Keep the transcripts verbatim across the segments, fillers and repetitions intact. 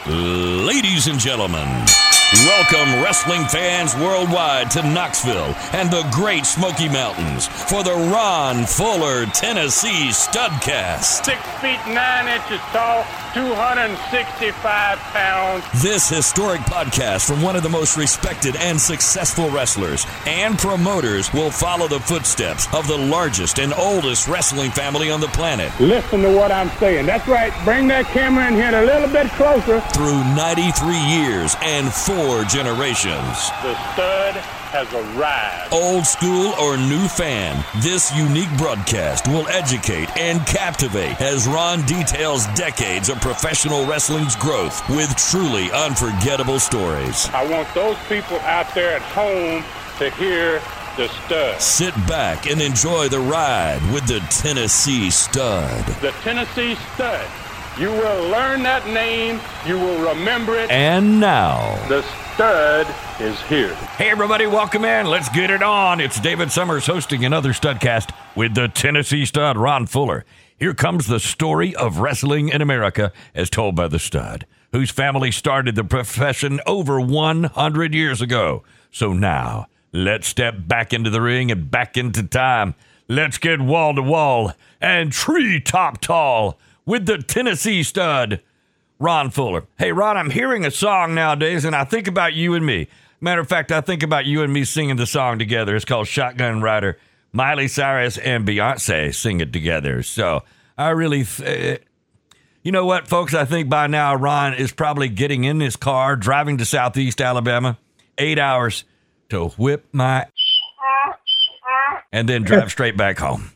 Ladies and gentlemen, welcome wrestling fans worldwide to Knoxville and the Great Smoky Mountains for the Ron Fuller Tennessee Studcast. Six feet nine inches tall, two hundred sixty-five pounds. This historic podcast from one of the most respected and successful wrestlers and promoters will follow the footsteps of the largest and oldest wrestling family on the planet. Listen to what I'm saying. That's right. Bring that camera in here a little bit closer. Through ninety-three years and four generations. The stud has arrived. Old school or new fan, this unique broadcast will educate and captivate as Ron details decades of professional wrestling's growth with truly unforgettable stories. I want those people out there at home to hear the stud. Sit back and enjoy the ride with the Tennessee Stud. The Tennessee Stud. You will learn that name. You will remember it. And now, the stud is here. Hey, everybody, welcome in. Let's get it on. It's David Summers hosting another Studcast with the Tennessee Stud, Ron Fuller. Here comes the story of wrestling in America as told by the Stud, whose family started the profession over one hundred years ago. So now, let's step back into the ring and back into time. Let's get wall to wall and treetop tall with the Tennessee Stud, Ron Fuller. Hey, Ron, I'm hearing a song nowadays, and I think about you and me. Matter of fact, I think about you and me singing the song together. It's called Shotgun Rider. Miley Cyrus and Beyonce sing it together. So I really, th- you know what, folks? I think by now Ron is probably getting in his car, driving to Southeast Alabama, eight hours to whip my and then drive straight back home.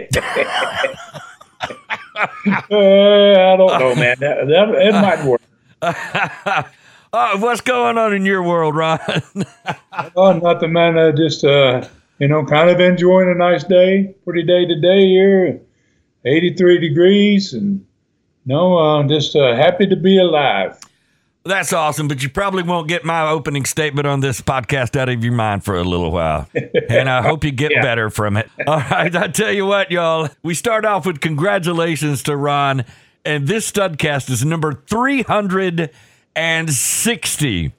uh, I don't know, man. That, that, it might work. uh, what's going on in your world, Ron? Oh, nothing, man. Uh, just, uh, you know, kind of enjoying a nice day. Pretty day today here. eighty-three degrees. And, you know, uh, just uh, happy to be alive. That's awesome, but you probably won't get my opening statement on this podcast out of your mind for a little while. And I hope you get yeah. better from it. All right, I tell you what, y'all. We start off with congratulations to Ron. And this Studcast is number three hundred sixty.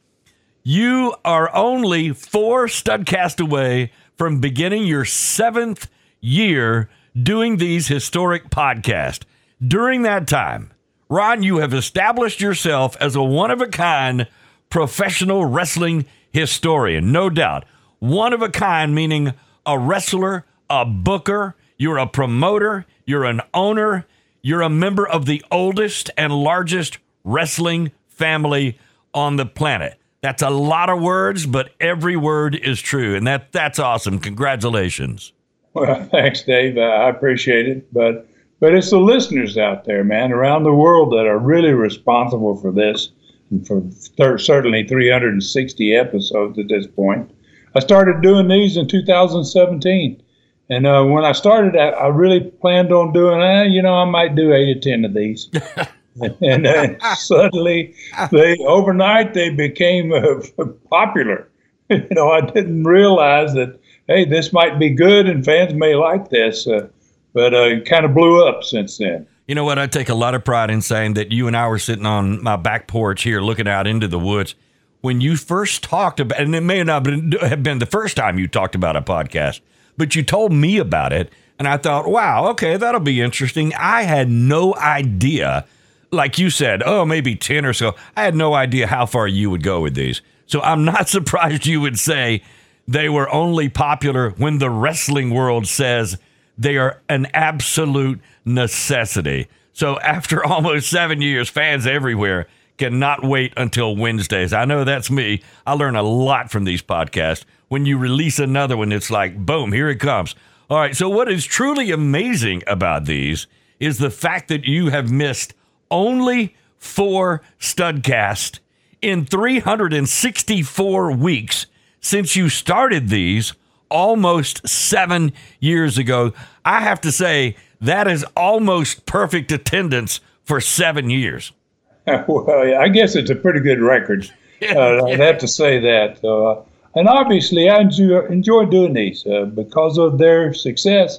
You are only four Studcast away from beginning your seventh year doing these historic podcasts. During that time, Ron, you have established yourself as a one-of-a-kind professional wrestling historian, no doubt. One-of-a-kind meaning a wrestler, a booker, you're a promoter, you're an owner, you're a member of the oldest and largest wrestling family on the planet. That's a lot of words, but every word is true, and that that's awesome. Congratulations. Well, thanks, Dave. Uh, I appreciate it, but... But it's the listeners out there, man, around the world that are really responsible for this, and for thir- certainly three hundred sixty episodes at this point. I started doing these in two thousand seventeen. And uh, when I started, I, I really planned on doing, eh, you know, I might do eight or ten of these. And then suddenly, they overnight, they became uh, popular. You know, I didn't realize that, hey, this might be good and fans may like this. Uh, But uh, it kind of blew up since then. You know what? I take a lot of pride in saying that you and I were sitting on my back porch here looking out into the woods. When you first talked about, and it may not have been the first time you talked about a podcast, but you told me about it, and I thought, wow, okay, that'll be interesting. I had no idea, like you said, oh, maybe ten or so. I had no idea how far you would go with these. So I'm not surprised you would say they were only popular when the wrestling world says they are an absolute necessity. So after almost seven years, fans everywhere cannot wait until Wednesdays. I know that's me. I learn a lot from these podcasts. When you release another one, it's like, boom, here it comes. All right, so what is truly amazing about these is the fact that you have missed only four Studcasts in three hundred sixty-four weeks since you started these almost seven years ago. I have to say, that is almost perfect attendance for seven years. Well, I guess it's a pretty good record. Uh, I'd have to say that. Uh, and obviously, I enjoy, enjoy doing these uh, because of their success.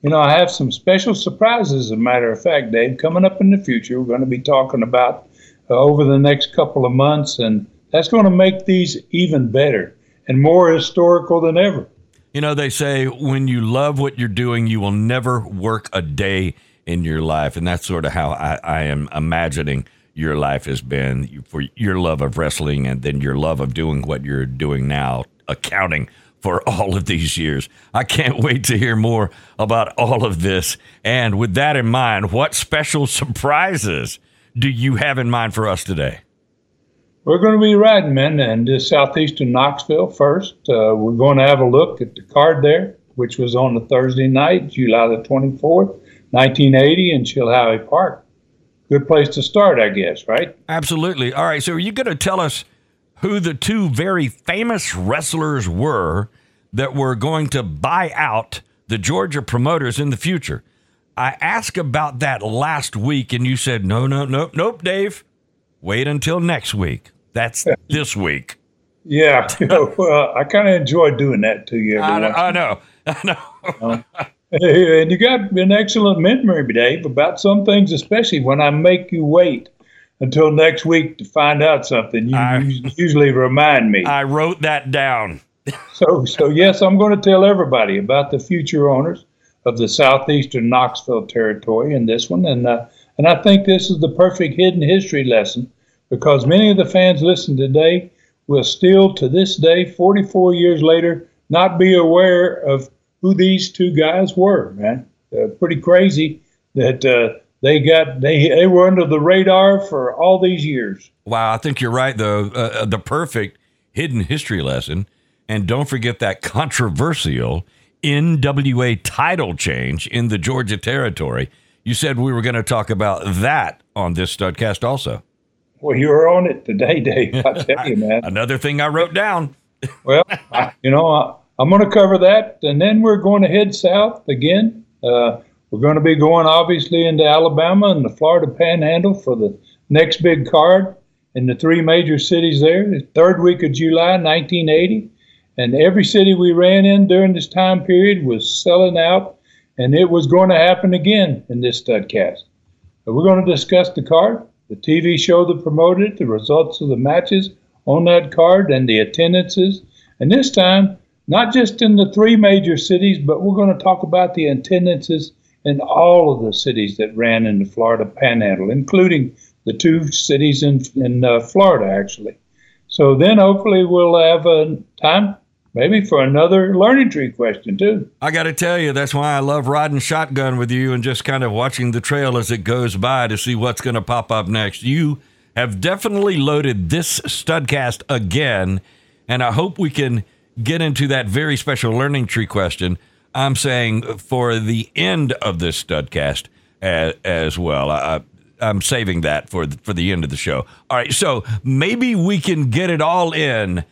you know, I have some special surprises, as a matter of fact, Dave, coming up in the future. We're going to be talking about uh, over the next couple of months, and that's going to make these even better and more historical than ever. You know, they say when you love what you're doing, you will never work a day in your life. And that's sort of how I, I am imagining your life has been, for your love of wrestling and then your love of doing what you're doing now, accounting for all of these years. I can't wait to hear more about all of this. And with that in mind, what special surprises do you have in mind for us today? We're going to be riding, man, in southeastern Knoxville first. Uh, we're going to have a look at the card there, which was on the Thursday night, July the twenty-fourth, nineteen eighty, in Chilhowie Park. Good place to start, I guess, right? Absolutely. All right, so are you going to tell us who the two very famous wrestlers were that were going to buy out the Georgia promoters in the future? I asked about that last week, and you said, no, no, no, nope, Dave. Wait until next week. That's this week. Yeah, you know, uh, I kind of enjoy doing that to you. I know, I know. I know. uh, and you got an excellent memory, Dave, about some things, especially when I make you wait until next week to find out something. You, I, you usually remind me. I wrote that down. so, so yes, I'm going to tell everybody about the future owners of the southeastern Knoxville territory in this one, and uh, and I think this is the perfect hidden history lesson, because many of the fans listening today will still, to this day, forty-four years later, not be aware of who these two guys were, man. Uh, pretty crazy that uh, they got they they were under the radar for all these years. Wow, I think you're right, though. Uh, the perfect hidden history lesson. And don't forget that controversial N W A title change in the Georgia territory. You said we were going to talk about that on this Studcast also. Well, you were on it today, Dave. I tell you, man. Another thing I wrote down. Well, I, you know, I, I'm going to cover that, and then we're going to head south again. Uh, we're going to be going, obviously, into Alabama and the Florida Panhandle for the next big card in the three major cities there, the third week of July, nineteen eighty. And every city we ran in during this time period was selling out, and it was going to happen again in this Studcast. But we're going to discuss the card, the T V show that promoted it, the results of the matches on that card, and the attendances. And this time, not just in the three major cities, but we're going to talk about the attendances in all of the cities that ran in the Florida Panhandle, including the two cities in, in uh, Florida, actually. So then hopefully we'll have a time maybe for another learning tree question, too. I got to tell you, that's why I love riding shotgun with you and just kind of watching the trail as it goes by to see what's going to pop up next. You have definitely loaded this Studcast again, and I hope we can get into that very special learning tree question. I'm saying for the end of this Studcast as, as well. I, I'm saving that for the, for the end of the show. All right, so maybe we can get it all in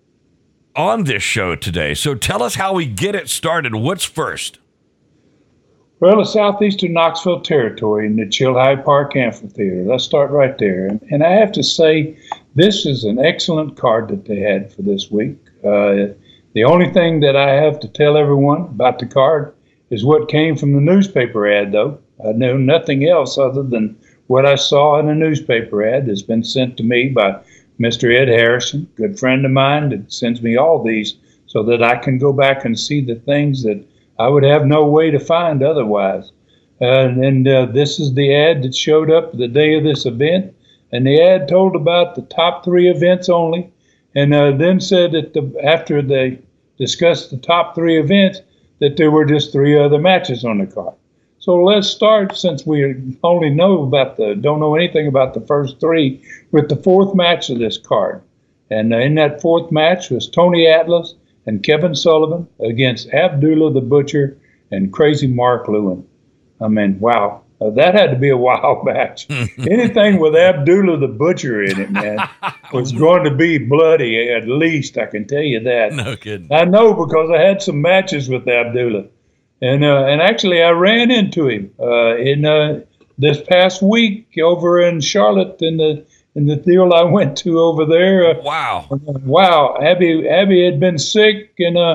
on this show today. So tell us how we get it started. What's first? Well, the southeastern Knoxville territory in the Chilhowie Park Amphitheater. Let's start right there. And, and I have to say, this is an excellent card that they had for this week. Uh, the only thing that I have to tell everyone about the card is what came from the newspaper ad, though. I know nothing else other than what I saw in a newspaper ad that's been sent to me by Mister Ed Harrison, good friend of mine that sends me all these so that I can go back and see the things that I would have no way to find otherwise. Uh, and uh, this is the ad that showed up the day of this event. And the ad told about the top three events only, and uh, then said that the, after they discussed the top three events, that there were just three other matches on the card. So let's start, since we only know about the, don't know anything about the first three, with the fourth match of this card. And uh, in that fourth match was Tony Atlas and Kevin Sullivan against Abdullah the Butcher and Crazy Mark Lewin. I mean, wow. Uh, that had to be a wild match. Anything with Abdullah the Butcher in it, man, was going to be bloody, at least, I can tell you that. No kidding. I know, because I had some matches with Abdullah. And uh, and actually, I ran into him uh, in uh, this past week over in Charlotte in the in the deal I went to over there. Uh, wow! Wow! Abby Abby had been sick, and uh,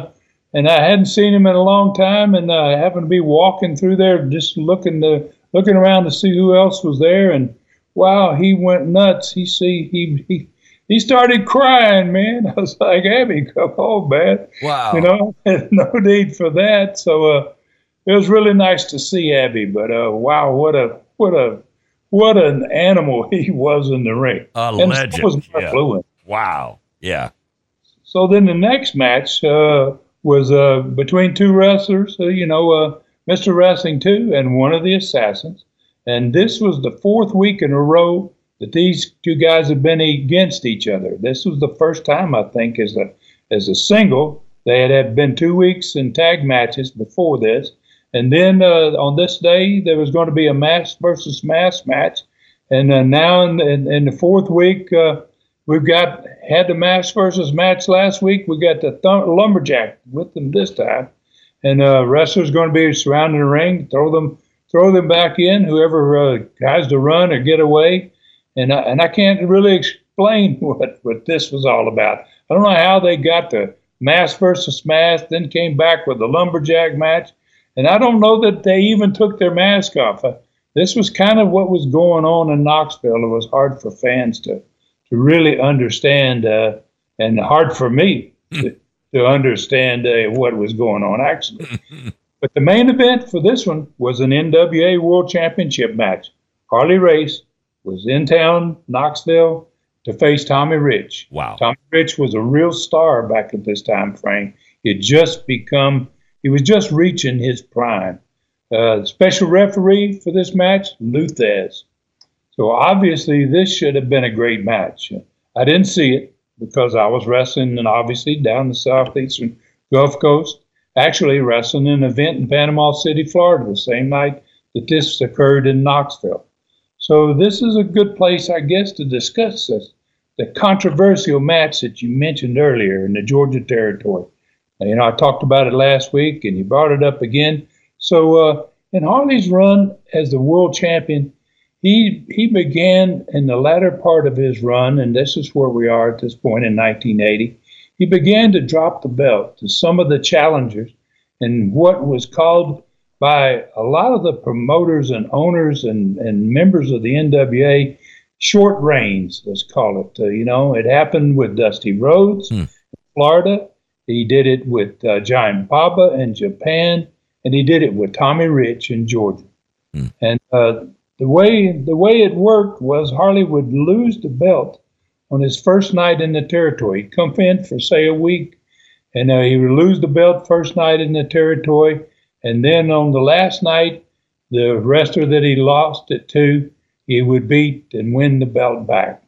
and I hadn't seen him in a long time, and I happened to be walking through there, just looking to looking around to see who else was there, and wow, he went nuts. He see he he he started crying, man. I was like, Abby, come on, man. Wow. You know, no need for that. So uh, it was really nice to see Abby, but uh, wow, what a what a what an animal he was in the ring. A and legend. So was Mark Yeah. Lewin. Wow. Yeah. So then the next match uh, was uh, between two wrestlers, uh, you know, uh, Mister Wrestling two and one of the Assassins. And this was the fourth week in a row that these two guys have been against each other. This was the first time, I think, as a as a single. They had, had been two weeks in tag matches before this. And then uh, on this day, there was going to be a mask versus mask match. And uh, now in, in, in the fourth week, uh, we've got had the mask versus match last week. We got the th- lumberjack with them this time. And uh, wrestlers going to be surrounding the ring, throw them throw them back in, whoever uh, tries to run or get away. And I, and I can't really explain what, what this was all about. I don't know how they got the mask versus mask, then came back with the lumberjack match. And I don't know that they even took their mask off. Uh, this was kind of what was going on in Knoxville. It was hard for fans to, to really understand, uh, and hard for me to, to understand uh, what was going on, actually. But the main event for this one was an N W A World Championship match. Harley Race was in town, Knoxville, to face Tommy Rich. Wow. Tommy Rich was a real star back at this time frame. He had just become, he was just reaching his prime. Uh, special referee for this match, Lou Thesz. So obviously this should have been a great match. I didn't see it because I was wrestling, and obviously down the southeastern Gulf Coast. Actually wrestling an event in Panama City, Florida, the same night that this occurred in Knoxville. So this is a good place, I guess, to discuss this, the controversial match that you mentioned earlier in the Georgia territory. Now, you know, I talked about it last week, and you brought it up again. So uh, in Harley's run as the world champion, he he began in the latter part of his run, and this is where we are at this point in nineteen eighty. He began to drop the belt to some of the challengers in what was called by a lot of the promoters and owners and, and members of the N W A short reigns, let's call it. Uh, you know, it happened with Dusty Rhodes hmm. in Florida. He did it with uh, Giant Baba in Japan, and he did it with Tommy Rich in Georgia. Hmm. And uh, the way the way it worked was Harley would lose the belt on his first night in the territory. He'd come in for, say, a week, and uh, he would lose the belt first night in the territory, and then on the last night, the wrestler that he lost it to, he would beat and win the belt back.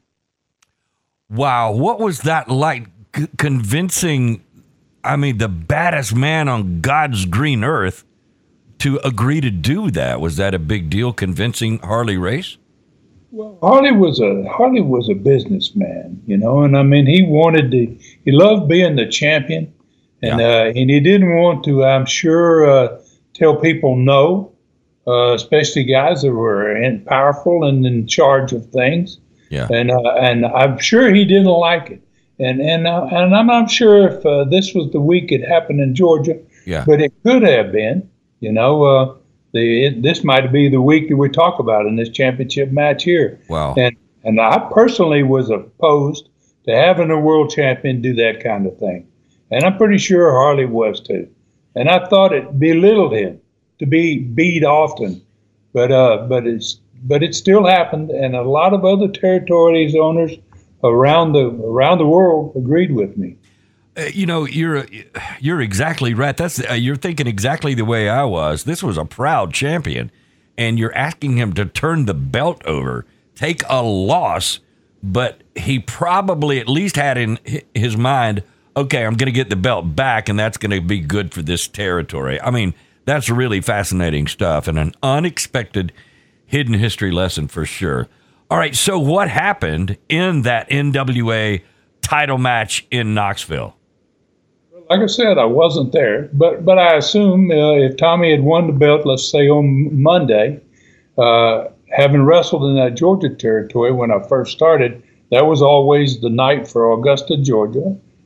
Wow, what was that like, c- convincing, I mean, the baddest man on God's green earth to agree to do that? Was that a big deal, convincing Harley Race? Well, Harley was a Harley was a businessman, you know, and I mean he wanted to. He loved being the champion, and yeah. uh, and he didn't want to. I'm sure uh, tell people no, uh, especially guys that were in, powerful and in charge of things. Yeah, and uh, and I'm sure he didn't like it, and and uh, and I'm not sure if uh, this was the week it happened in Georgia. Yeah, but it could have been, you know. Uh, The, it, this might be the week that we talk about in this championship match here. Wow. And and I personally was opposed to having a world champion do that kind of thing. And I'm pretty sure Harley was too. And I thought it belittled him to be beat often. But uh, but it's but it still happened, and a lot of other territories owners around the around the world agreed with me. Uh, you know, you're you're exactly right. That's uh, you're thinking exactly the way I was. This was a proud champion, and you're asking him to turn the belt over, take a loss, but he probably at least had in his mind, okay, I'm going to get the belt back, and that's going to be good for this territory. I mean, that's really fascinating stuff and an unexpected hidden history lesson for sure. All right, so what happened in that N W A title match in Knoxville? Like I said, I wasn't there, but but I assume uh, if Tommy had won the belt, let's say on Monday, uh, having wrestled in that Georgia territory when I first started, that was always the night for Augusta, Georgia,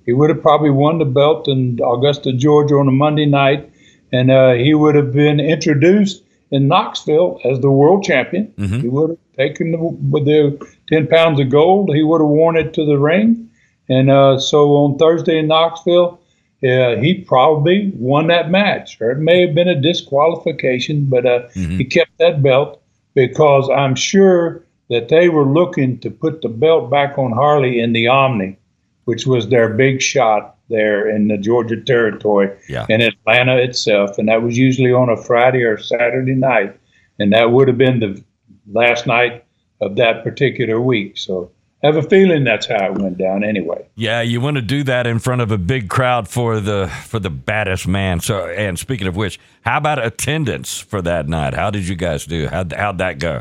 He would have probably won the belt in Augusta, Georgia on a Monday night, and uh, he would have been introduced in Knoxville as the world champion. Mm-hmm. He would have taken the, with the ten pounds of gold. He would have worn it to the ring. And uh, so on Thursday in Knoxville, uh, he probably won that match. Or it may have been a disqualification, but uh, mm-hmm. he kept that belt because I'm sure that they were looking to put the belt back on Harley in the Omni, which was their big shot there in the Georgia territory, yeah. in Atlanta itself. And that was usually on a Friday or Saturday night. And that would have been the last night of that particular week. So I have a feeling that's how it went down anyway. Yeah, you want to do that in front of a big crowd for the for the baddest man. So, and speaking of which, how about attendance for that night? How did you guys do? How'd, how'd that go?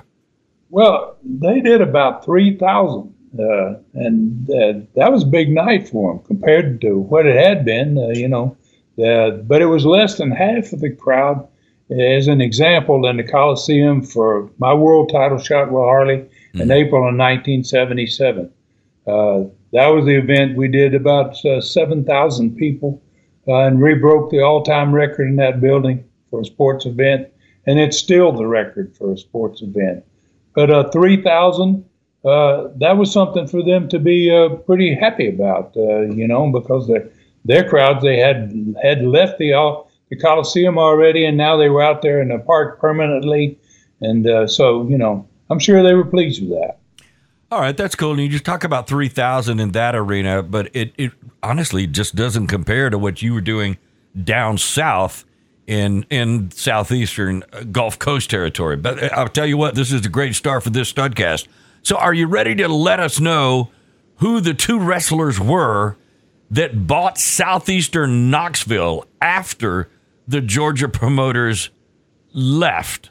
Well, they did about three thousand, uh, and uh, that was a big night for them compared to what it had been, uh, you know. Uh, but it was less than half of the crowd. As an example, in the Coliseum for my world title shot with Harley mm-hmm. in April of nineteen seventy-seven. Uh, that was the event. We did about uh, seven thousand people uh, and re-broke the all-time record in that building for a sports event, and it's still the record for a sports event. But uh, three thousand, uh, that was something for them to be uh, pretty happy about, uh, you know, because their their crowds, they had had left the uh, the Coliseum already, and now they were out there in the park permanently. And uh, so, you know, I'm sure they were pleased with that. All right, that's cool. And you just talk about three thousand in that arena, but it, it honestly just doesn't compare to what you were doing down south in in southeastern Gulf Coast territory. But I'll tell you what, this is a great start for this Studcast. So are you ready to let us know who the two wrestlers were that bought Southeastern Knoxville after the Georgia promoters left?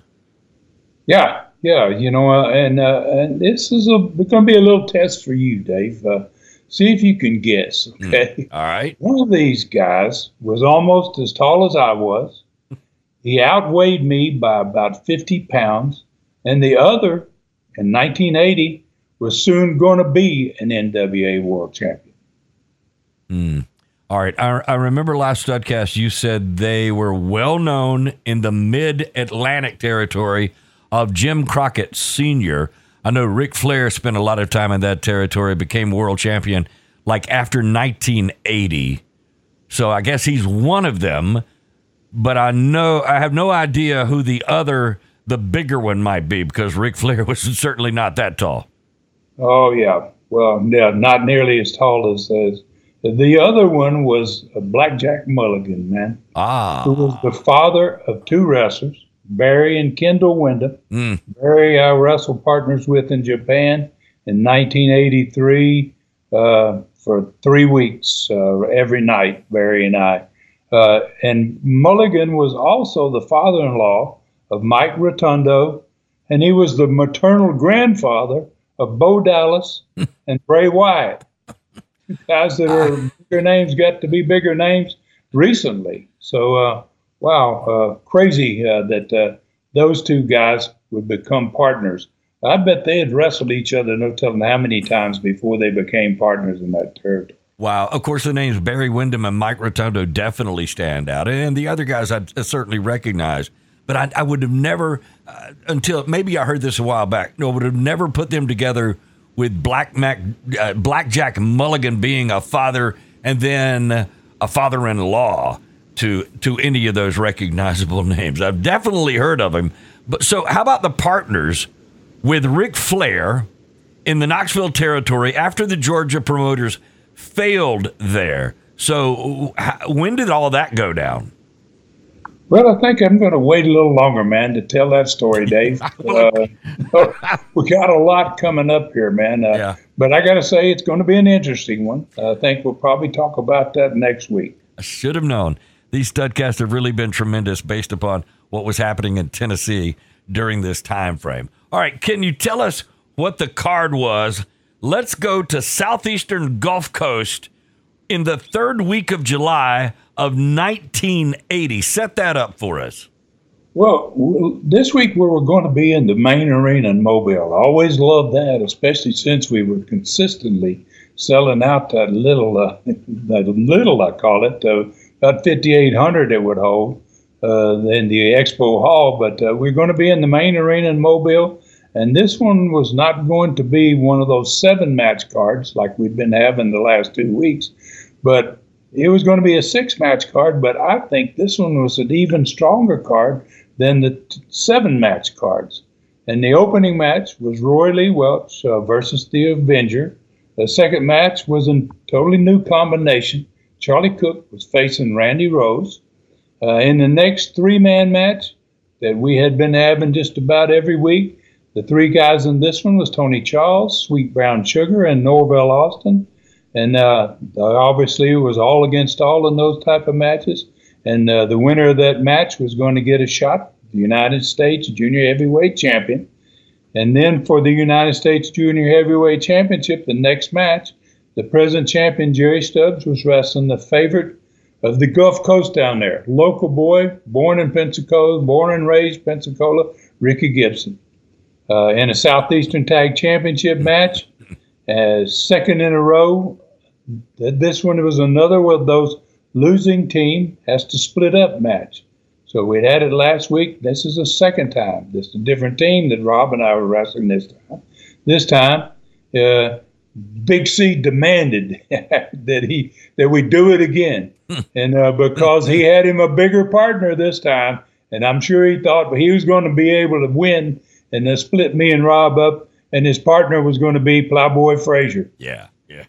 Yeah, yeah, you know, uh, and uh, and this is a going to be a little test for you, Dave. Uh, see if you can guess, okay? Mm, all right. One of these guys was almost as tall as I was. He outweighed me by about fifty pounds, and the other, in nineteen eighty, was soon going to be an N W A world champion. Hmm. All right. I, I remember last Studcast you said they were well known in the mid-Atlantic territory of Jim Crockett Senior I know Ric Flair spent a lot of time in that territory, became world champion like after nineteen eighty. So I guess he's one of them, but I know I have no idea who the other, the bigger one might be, because Ric Flair was certainly not that tall. Oh, yeah. Well, yeah, not nearly as tall as as the other one was Blackjack Mulligan, man. Ah. Who was the father of two wrestlers, Barry and Kendall Windham. Mm. Barry I wrestled partners with in Japan in nineteen eighty-three uh, for three weeks uh, every night, Barry and I. Uh, and Mulligan was also the father-in-law of Mike Rotundo, and he was the maternal grandfather of Bo Dallas and Bray Wyatt. Guys that are bigger names got to be bigger names recently. So, uh, wow, uh, crazy uh, that uh, those two guys would become partners. I bet they had wrestled each other, no telling how many times before they became partners in that territory. Wow. Of course, the names Barry Windham and Mike Rotundo definitely stand out. And the other guys I certainly recognize. But I, I would have never, uh, until maybe I heard this a while back, no, would have never put them together with Black Mac, uh, Blackjack Mulligan being a father and then a father-in-law to to any of those recognizable names. I've definitely heard of him. But so how about the partners with Ric Flair in the Knoxville territory after the Georgia promoters failed there? So how, when did all of that go down? Well, I think I'm going to wait a little longer, man, to tell that story, Dave. uh, we got a lot coming up here, man. Uh, yeah. But I got to say, it's going to be an interesting one. I think we'll probably talk about that next week. I should have known. These Studcasts have really been tremendous based upon what was happening in Tennessee during this time frame. All right, can you tell us what the card was? Let's go to Southeastern Gulf Coast in the third week of July of nineteen eighty. Set that up for us. Well, this week we were going to be in the main arena in Mobile. I always loved that, especially since we were consistently selling out that little, uh, that little I call it, uh, about fifty-eight hundred it would hold uh, in the Expo Hall. But uh, we're going to be in the main arena in Mobile, and this one was not going to be one of those seven match cards like we've been having the last two weeks, but it was going to be a six match card. But I think this one was an even stronger card than the t- seven match cards. And the opening match was Roy Lee Welch uh, versus the Avenger. The second match was a totally new combination. Charlie Cook was facing Randy Rose. Uh, in the next three-man match that we had been having just about every week, the three guys in this one was Tony Charles, Sweet Brown Sugar, and Norvell Austin. And uh, obviously it was all against all in those type of matches. And uh, the winner of that match was going to get a shot the United States Junior Heavyweight Champion. And then for the United States Junior Heavyweight Championship, the next match, the present champion Jerry Stubbs was wrestling the favorite of the Gulf Coast down there, local boy, born in Pensacola, born and raised Pensacola, Ricky Gibson. Uh, in a Southeastern Tag Championship match, uh, second in a row. This one was another one of those losing team has to split up match. So we'd had it last week. This is the second time. This is a different team that Rob and I were wrestling this time. This time, uh, Big C demanded that he that we do it again, and uh, because he had him a bigger partner this time, and I'm sure he thought he was going to be able to win and then split me and Rob up, and his partner was going to be Plowboy Frazier. Yeah, yeah.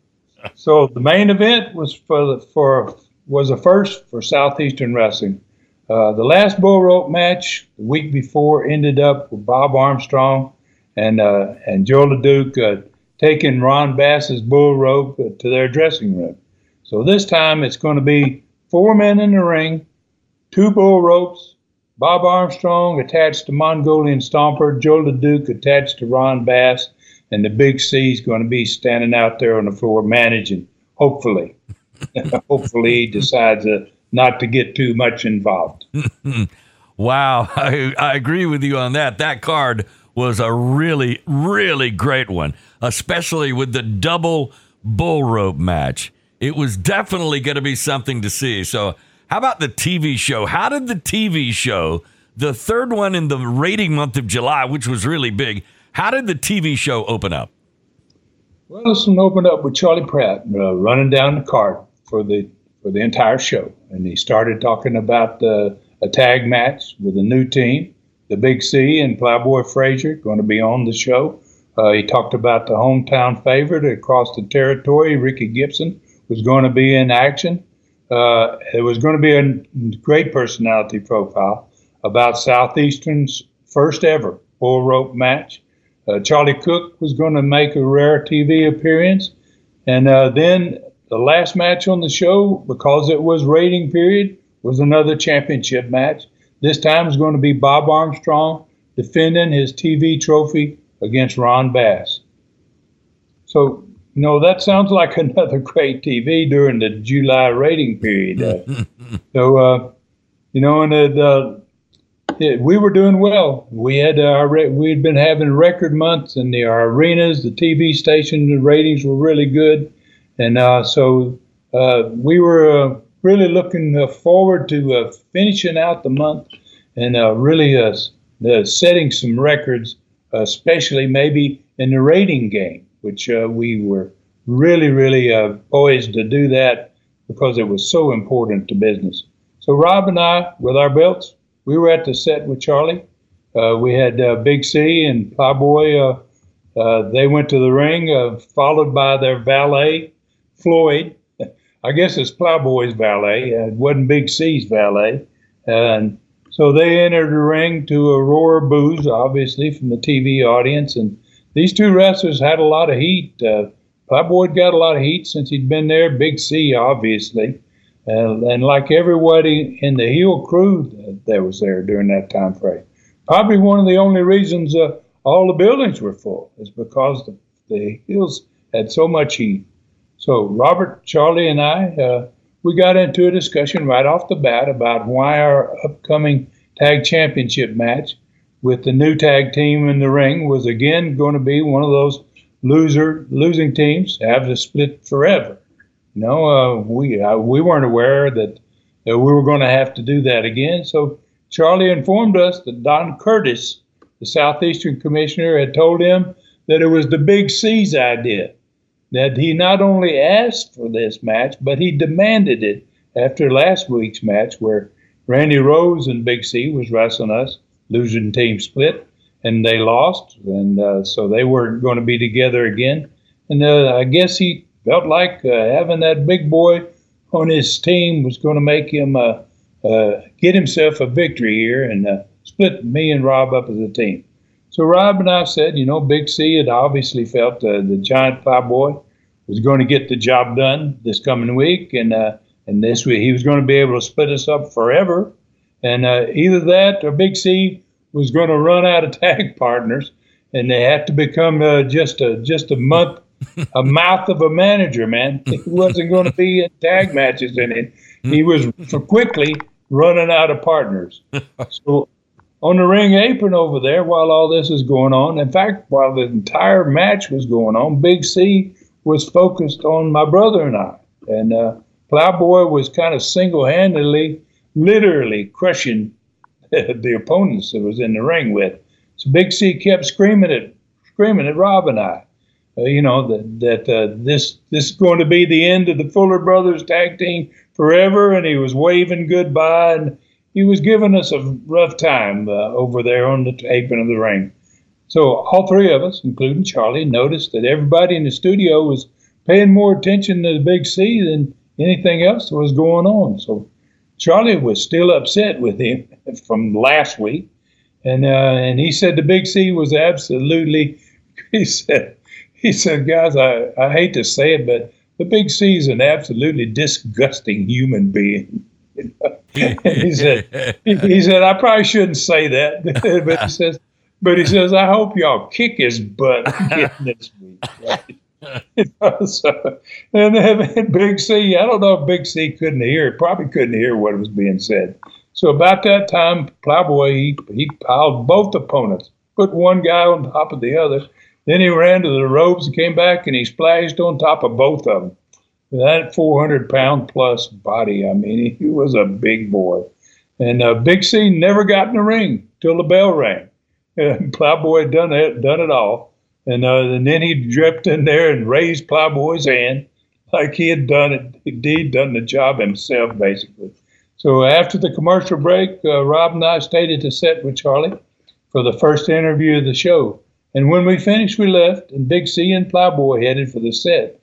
So the main event was for the, for was a first for Southeastern Wrestling. Uh, the last bull rope match the week before ended up with Bob Armstrong and uh, and Joe LeDuc uh, taking Ron Bass's bull rope to their dressing room. So this time it's going to be four men in the ring, two bull ropes, Bob Armstrong attached to Mongolian Stomper, Joe LeDuc attached to Ron Bass, and the Big C is going to be standing out there on the floor managing, hopefully. Hopefully he decides uh, not to get too much involved. Wow, I, I agree with you on that. That card was a really, really great one, especially with the double bull rope match. It was definitely going to be something to see. So how about the T V show? How did the T V show, the third one in the rating month of July, which was really big, how did the T V show open up? Well, this one opened up with Charlie Pratt uh, running down the card for the for the entire show. And he started talking about uh, a tag match with a new team, the Big C and Plowboy Frazier going to be on the show. Uh, he talked about the hometown favorite across the territory, Ricky Gibson, was going to be in action. Uh, it was going to be a great personality profile about Southeastern's first ever bull rope match. Uh, Charlie Cook was going to make a rare T V appearance. And uh, then the last match on the show, because it was rating period, was another championship match. This time is going to be Bob Armstrong defending his T V trophy against Ron Bass. So, you know, that sounds like another great T V during the July rating period. Uh, so, uh, you know, and the, the it, we were doing well. We had uh, our we'd been having record months in the our arenas, the T V station, the ratings were really good, and uh, so uh, we were uh, really looking uh, forward to uh, finishing out the month and uh, really uh, uh, setting some records, uh, especially maybe in the rating game, which uh, we were really, really uh, poised to do that because it was so important to business. So Rob and I, with our belts, we were at the set with Charlie. Uh, we had uh, Big C and Plowboy. Uh, uh, they went to the ring, uh, followed by their valet, Floyd. I guess it's Plowboy's valet. Uh, it wasn't Big C's valet. And so they entered the ring to a roar of boos, obviously, from the T V audience. And these two wrestlers had a lot of heat. Uh, Plowboy got a lot of heat since he'd been there. Big C, obviously. Uh, and like everybody in the heel crew that was there during that time frame, probably one of the only reasons uh, all the buildings were full is because the, the heels had so much heat. So Robert, Charlie, and I, uh, we got into a discussion right off the bat about why our upcoming tag championship match with the new tag team in the ring was again going to be one of those loser losing teams have to split forever. You know, uh, we uh, we weren't aware that, that we were going to have to do that again. So Charlie informed us that Don Curtis, the Southeastern Commissioner, had told him that it was the Big C's idea, that he not only asked for this match, but he demanded it after last week's match where Randy Rose and Big C was wrestling us, losing team split, and they lost, and uh, so they weren't going to be together again. And uh, I guess he felt like uh, having that big boy on his team was going to make him uh, uh, get himself a victory here and uh, split me and Rob up as a team. So Rob and I said, you know, Big C had obviously felt uh, the Giant Plowboy was going to get the job done this coming week, and uh, and this week he was going to be able to split us up forever. And uh, either that or Big C was going to run out of tag partners, and they had to become uh, just a just a month, a mouth of a manager, man. He wasn't going to be in tag matches in it. He was for quickly running out of partners. So on the ring apron over there, while all this is going on, in fact, while the entire match was going on, Big C was focused on my brother and I. And uh, Plowboy was kind of single-handedly, literally crushing the opponents that was in the ring with. So Big C kept screaming at, screaming at Rob and I, uh, you know, that, that uh, this, this is going to be the end of the Fuller Brothers tag team forever, and he was waving goodbye, and he was giving us a rough time uh, over there on the apron of the ring. So all three of us, including Charlie, noticed that everybody in the studio was paying more attention to the Big C than anything else that was going on. So Charlie was still upset with him from last week, and uh, and he said the Big C was absolutely. He said, he said, guys, I, I hate to say it, but the Big C is an absolutely disgusting human being. You know? he said, he, he said, I probably shouldn't say that, but he says, but he says, I hope y'all kick his butt again this week. Right? You know, so, and then Big C, I don't know if Big C couldn't hear, probably couldn't hear what was being said. So about that time, Plowboy, he, he piled both opponents, put one guy on top of the other. Then he ran to the ropes and came back, and he splashed on top of both of them. That four hundred pound plus body, I mean, he was a big boy. And uh, Big C never got in the ring till the bell rang. And Plowboy had done it, done it all. And, uh, and then he dripped in there and raised Plowboy's hand like he had done it. He'd done the job himself, basically. So after the commercial break, uh, Rob and I stayed at the set with Charlie for the first interview of the show. And when we finished, we left, and Big C and Plowboy headed for the set.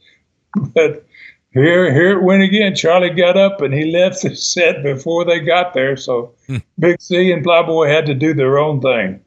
But here, here it went again. Charlie got up, and he left the set before they got there. So Big C and Plowboy had to do their own thing.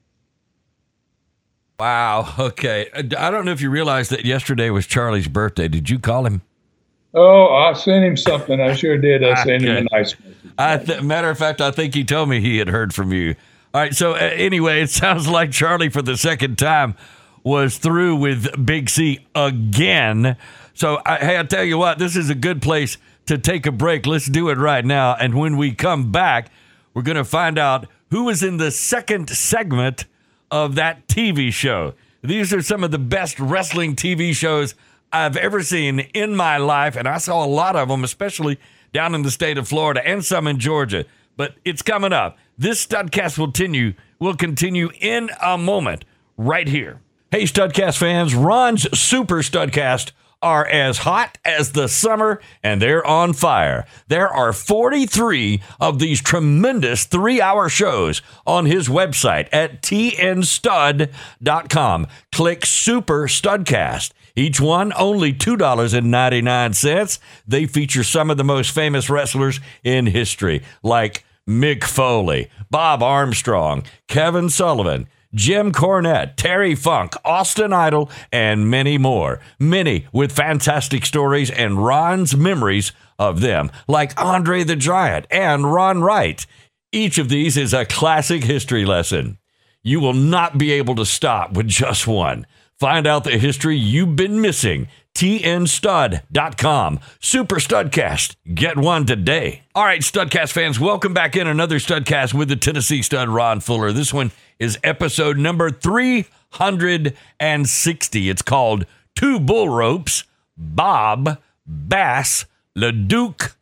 Wow. Okay. I don't know if you realized that yesterday was Charlie's birthday. Did you call him? Oh, I sent him something. I sure did. I sent him a nice message. I th- matter of fact, I think he told me he had heard from you. All right. So uh, anyway, it sounds like Charlie, for the second time, was through with Big C again. So, I, hey, I tell you what, this is a good place to take a break. Let's do it right now. And when we come back, we're going to find out who was in the second segment of that T V show. These are some of the best wrestling T V shows I've ever seen in my life, and I saw a lot of them, especially down in the state of Florida and some in Georgia. But it's coming up. This Studcast will continue, will continue in a moment right here. Hey, Studcast fans, Ron's Super Studcast are as hot as the summer, and they're on fire. There are forty-three of these tremendous three-hour shows on his website at T N stud dot com. Click Super Studcast. Each one only two dollars and ninety-nine cents. They feature some of the most famous wrestlers in history, like Mick Foley, Bob Armstrong, Kevin Sullivan, Jim Cornette, Terry Funk, Austin Idol, and many more. Many with fantastic stories and Ron's memories of them, like Andre the Giant and Ron Wright. Each of these is a classic history lesson. You will not be able to stop with just one. Find out the history you've been missing. T N stud dot com. Super Studcast. Get one today. All right, Studcast fans, welcome back in another Studcast with the Tennessee Stud, Ron Fuller. This one is episode number three hundred sixty. It's called two bull ropes, Bob Bass LeDuc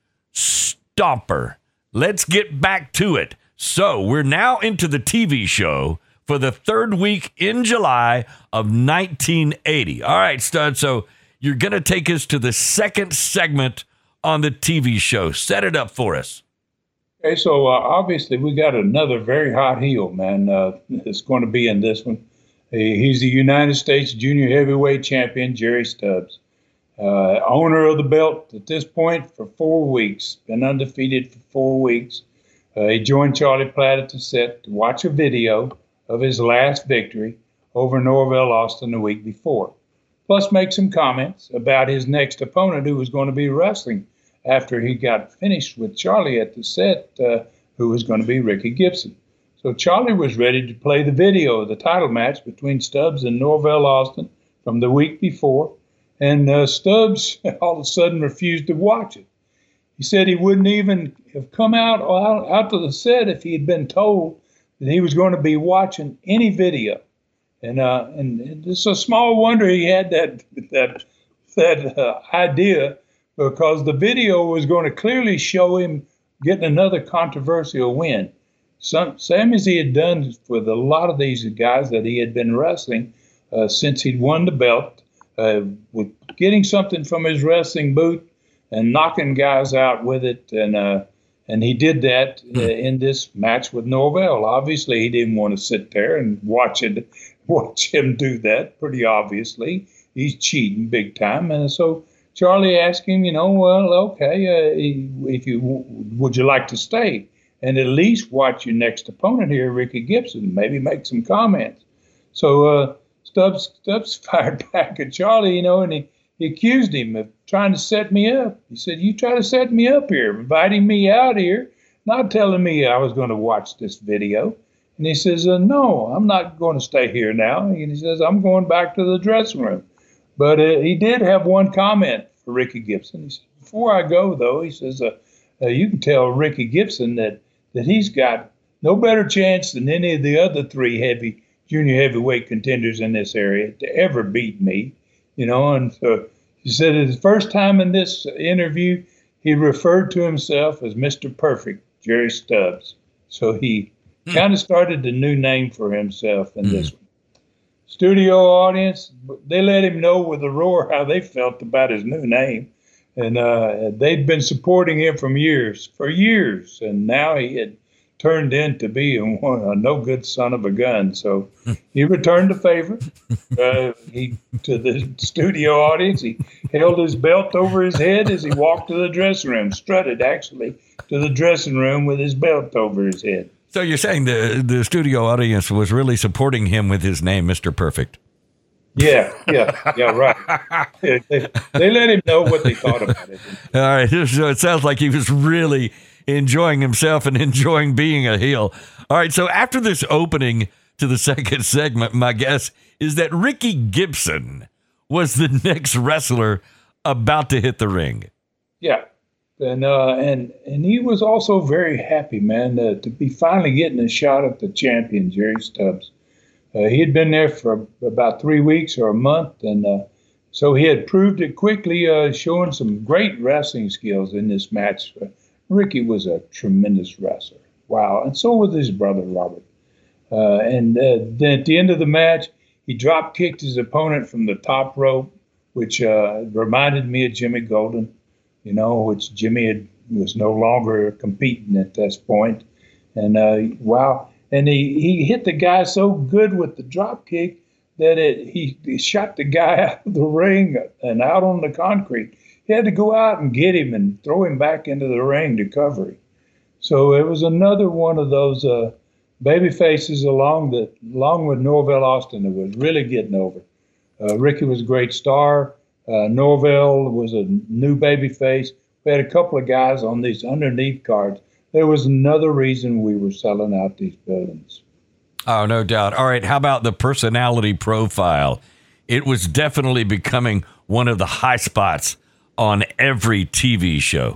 Stomper. Let's get back to it. So we're now into the T V show for the third week in July of nineteen eighty. All right, Stud, so you're going to take us to the second segment on the T V show. Set it up for us. Okay, so uh, obviously we got another very hot heel, man. Uh, it's going to be in this one. He's the United States Junior Heavyweight Champion, Jerry Stubbs. Uh, owner of the belt at this point for four weeks. Been undefeated for four weeks. Uh, he joined Charlie Platt at the set to watch a video of his last victory over Norvell Austin the week before. Plus make some comments about his next opponent who was going to be wrestling after he got finished with Charlie at the set, uh, who was going to be Ricky Gibson. So Charlie was ready to play the video of the title match between Stubbs and Norvell Austin from the week before, and uh, Stubbs all of a sudden refused to watch it. He said he wouldn't even have come out, out, out to the set if he had been told that he was going to be watching any video. And uh, and it's a small wonder he had that that that uh, idea, because the video was going to clearly show him getting another controversial win. Some, same as he had done with a lot of these guys that he had been wrestling uh, since he'd won the belt, uh, with getting something from his wrestling boot and knocking guys out with it. And uh, and he did that uh, in this match with Norvell. Obviously, he didn't want to sit there and watch it. Watch him do that, pretty obviously. He's cheating big time. And so Charlie asked him, you know, well, okay, uh, if you would you like to stay and at least watch your next opponent here, Ricky Gibson, maybe make some comments. So uh, Stubbs, Stubbs fired back at Charlie, you know, and he, he accused him of trying to set me up. He said, you try to set me up here, inviting me out here, not telling me I was going to watch this video. And he says, uh, no, I'm not going to stay here now. And he says, I'm going back to the dressing room. But uh, he did have one comment for Ricky Gibson. He said, before I go, though, he says, uh, uh, you can tell Ricky Gibson that, that he's got no better chance than any of the other three heavy junior heavyweight contenders in this area to ever beat me. You know, and so he said his first time in this interview, he referred to himself as Mister Perfect, Jerry Stubbs. So he Hmm. kind of started a new name for himself in hmm. this one. Studio audience, they let him know with a roar how they felt about his new name. And uh, they'd been supporting him from years, for years. And now he had turned into being one, a no-good son of a gun. So he returned the favor uh, he, to the studio audience. He held his belt over his head as he walked to the dressing room, strutted actually to the dressing room with his belt over his head. So you're saying the, the studio audience was really supporting him with his name, Mister Perfect. Yeah, yeah, yeah, right. they, they let him know what they thought about it. All right, so it sounds like he was really enjoying himself and enjoying being a heel. All right, so after this opening to the second segment, my guess is that Ricky Gibson was the next wrestler about to hit the ring. Yeah. And uh, and and he was also very happy, man, uh, to be finally getting a shot at the champion, Jerry Stubbs. Uh, he had been there for about three weeks or a month, and uh, so he had proved it quickly, uh, showing some great wrestling skills in this match. Uh, Ricky was a tremendous wrestler. Wow, and so was his brother, Robert. Uh, and uh, then at the end of the match, he drop-kicked his opponent from the top rope, which uh, reminded me of Jimmy Golden. You know, which Jimmy had, was no longer competing at this point. And, uh, wow. And he, he hit the guy so good with the drop kick that it, he, he shot the guy out of the ring and out on the concrete. He had to go out and get him and throw him back into the ring to cover him. So it was another one of those uh, baby faces along, the, along with Norvell Austin that was really getting over. Uh, Ricky was a great star. Uh, Norvell was a new baby face. We had a couple of guys on these underneath cards. There was another reason we were selling out these buildings. Oh, no doubt. All right, how about the personality profile? It was definitely becoming one of the high spots on every T V show.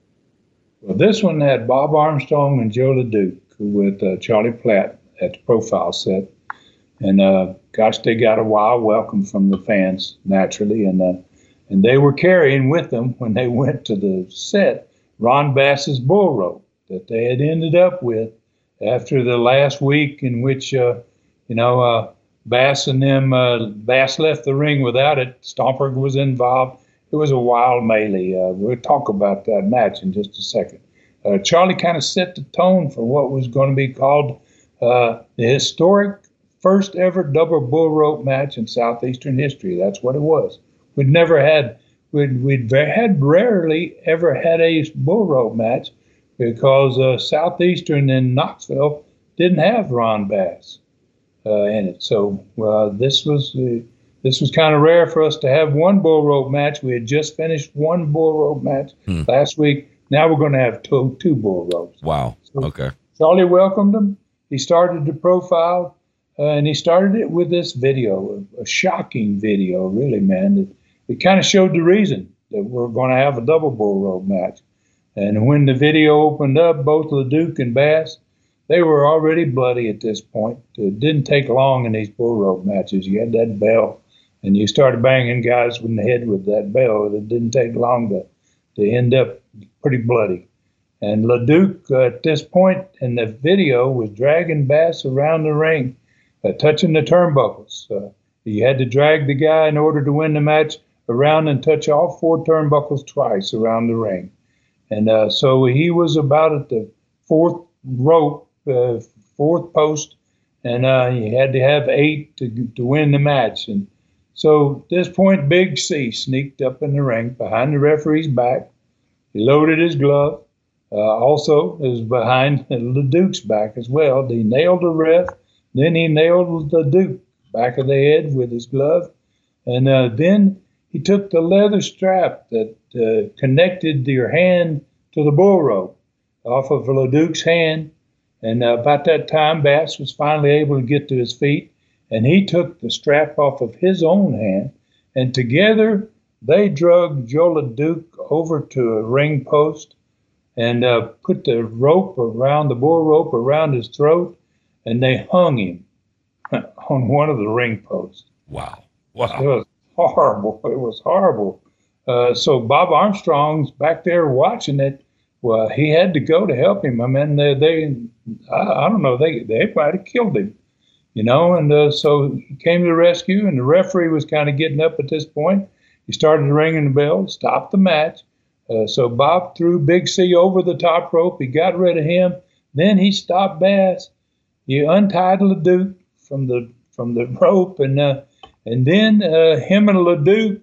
Well, this one had Bob Armstrong and Joe LeDuc with uh, Charlie Platt at the profile set. And uh, gosh, they got a wild welcome from the fans, naturally. And uh, and they were carrying with them when they went to the set Ron Bass's bull rope that they had ended up with after the last week in which, uh, you know, uh, Bass and them, uh, Bass left the ring without it. Stomper was involved. It was a wild melee. Uh, we'll talk about that match in just a second. Uh, Charlie kind of set the tone for what was going to be called uh, the historic first ever double bull rope match in Southeastern history. That's what it was. We'd never had, we'd, we'd had rarely ever had a bull rope match because uh, Southeastern in Knoxville didn't have Ron Bass uh, in it. So uh, this was uh, this was kind of rare for us to have one bull rope match. We had just finished one bull rope match hmm. last week. Now we're going to have two, two bull ropes. Wow. So okay. Charlie welcomed him. He started the profile, uh, and he started it with this video, a, a shocking video, really, man. It, it kind of showed the reason that we're going to have a double bull rope match. And when the video opened up, both LeDuc and Bass, they were already bloody at this point. It didn't take long in these bull rope matches. You had that bell, and you started banging guys in the head with that bell. It didn't take long to, to end up pretty bloody. And LeDuc, uh, at this point in the video, was dragging Bass around the ring, uh, touching the turnbuckles. Uh, he had to drag the guy in order to win the match around and touch all four turnbuckles twice around the ring. And uh, so he was about at the fourth rope, uh, fourth post, and uh, he had to have eight to to win the match. And so at this point, Big C sneaked up in the ring behind the referee's back. He loaded his glove. Uh, also, is behind LeDuc's back as well. He nailed the ref. Then he nailed LeDuc back of the head with his glove. And uh, then he took the leather strap that uh, connected your hand to the bull rope off of LeDuc's hand. And uh, about that time, Bass was finally able to get to his feet. And he took the strap off of his own hand. And together, they drug Joe LeDuc over to a ring post and uh, put the rope around, the bull rope around his throat, and they hung him on one of the ring posts. Wow. Wow. It was horrible. It was horrible. Uh, so Bob Armstrong's back there watching it. Well, he had to go to help him. I mean, they, they I, I don't know, they, they might have killed him, you know, and uh, so he came to the rescue, and the referee was kind of getting up at this point. He started ringing the bell, stopped the match. Uh, so Bob threw Big C over the top rope. He got rid of him. Then he stopped Bass. He untied LeDuc from the from the rope, and uh, and then uh, him and LeDuc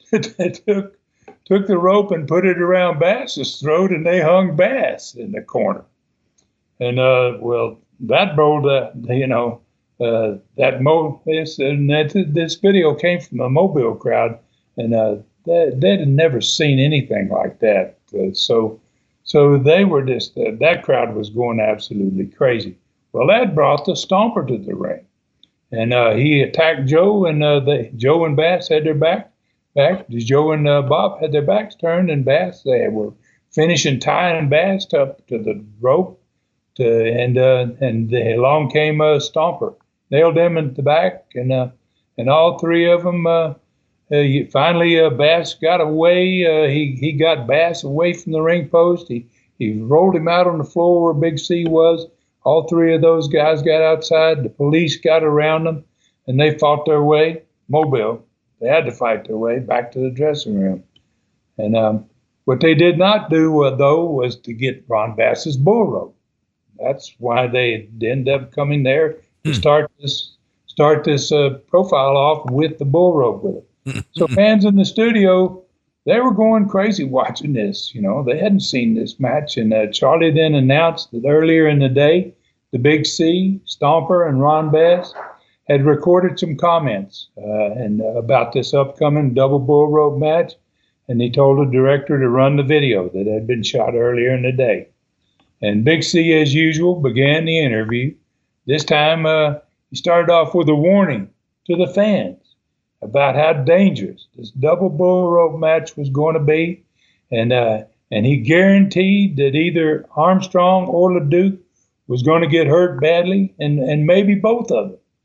took took the rope and put it around Bass's throat, and they hung Bass in the corner. And uh, well, that rolled, uh, you know, uh, that mo this and that, this video came from the Mobile crowd, and uh, they they had never seen anything like that. Uh, so so they were just uh, that crowd was going absolutely crazy. Well, that brought the Stomper to the ring, and uh, he attacked Joe, and uh, they, Joe and Bass had their back back. Joe and uh, Bob had their backs turned, and Bass they were finishing tying Bass up to the rope, to and uh, and the, along came uh, Stomper, nailed them in the back, and uh, and all three of them. Uh, uh, finally, uh, Bass got away. Uh, he he got Bass away from the ring post. He he rolled him out on the floor where Big C was. All three of those guys got outside. The police got around them, and they fought their way. Mobile, they had to fight their way back to the dressing room. And um, what they did not do, uh, though, was to get Ron Bass's bull rope. That's why they ended up coming there to start this start this uh, profile off with the bull rope with it. So fans in the studio, they were going crazy watching this. You know, they hadn't seen this match. And uh, Charlie then announced that earlier in the day, the Big C, Stomper, and Ron Bass had recorded some comments uh, and uh, about this upcoming double bull rope match. And he told the director to run the video that had been shot earlier in the day. And Big C, as usual, began the interview. This time, uh, he started off with a warning to the fans about how dangerous this double bull rope match was going to be. And uh, and he guaranteed that either Armstrong or LeDuc was going to get hurt badly, and, and maybe both of them.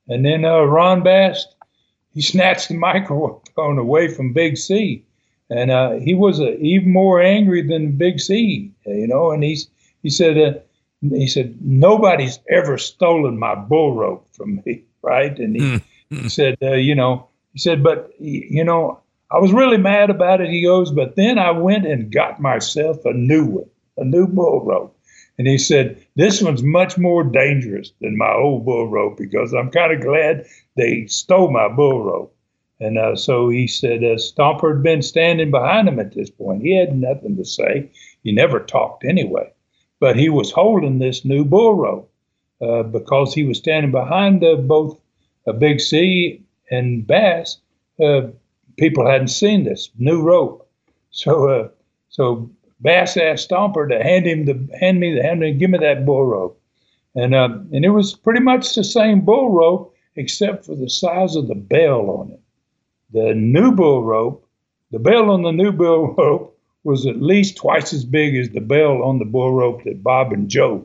And then uh, Ron Bass, he snatched the microphone away from Big C. And uh, he was uh, even more angry than Big C, you know. And he's, he said, uh, he said, nobody's ever stolen my bull rope from me, right? And he, he said, uh, you know, he said, but, you know, I was really mad about it, he goes, but then I went and got myself a new one, a new bull rope. And he said, this one's much more dangerous than my old bull rope because I'm kind of glad they stole my bull rope. And uh, so he said uh, Stomper had been standing behind him at this point. He had nothing to say. He never talked anyway. But he was holding this new bull rope uh, because he was standing behind uh, both uh, Big C and Bass. Uh, people hadn't seen this new rope. So uh, so Bass asked Stomper to hand him the hand me the hand me give me that bull rope. And uh, and it was pretty much the same bull rope except for the size of the bell on it. The new bull rope, the bell on the new bull rope was at least twice as big as the bell on the bull rope that Bob and Joe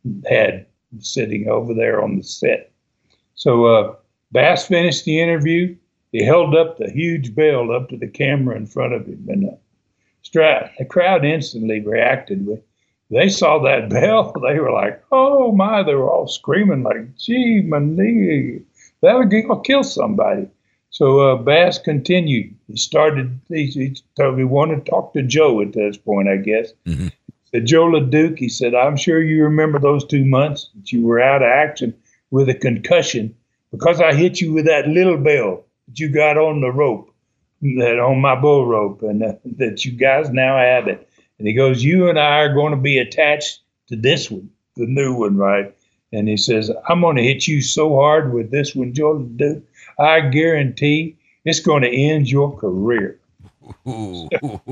had sitting over there on the set. So uh, Bass finished the interview. He held up the huge bell up to the camera in front of him. And uh, Strat, the crowd instantly reacted. With, they saw that bell. They were like, oh, my. They were all screaming like, gee, my knee, that'll kill somebody. So uh, Bass continued. He started, he, he told me he wanted to talk to Joe at this point, I guess. Mm-hmm. Said, Joe LeDuc, he said, I'm sure you remember those two months that you were out of action with a concussion because I hit you with that little bell that you got on the rope, that on my bull rope, and uh, that you guys now have it. And he goes, you and I are going to be attached to this one, the new one, right? And he says, I'm going to hit you so hard with this one, Joe LeDuc, I guarantee it's going to end your career. So,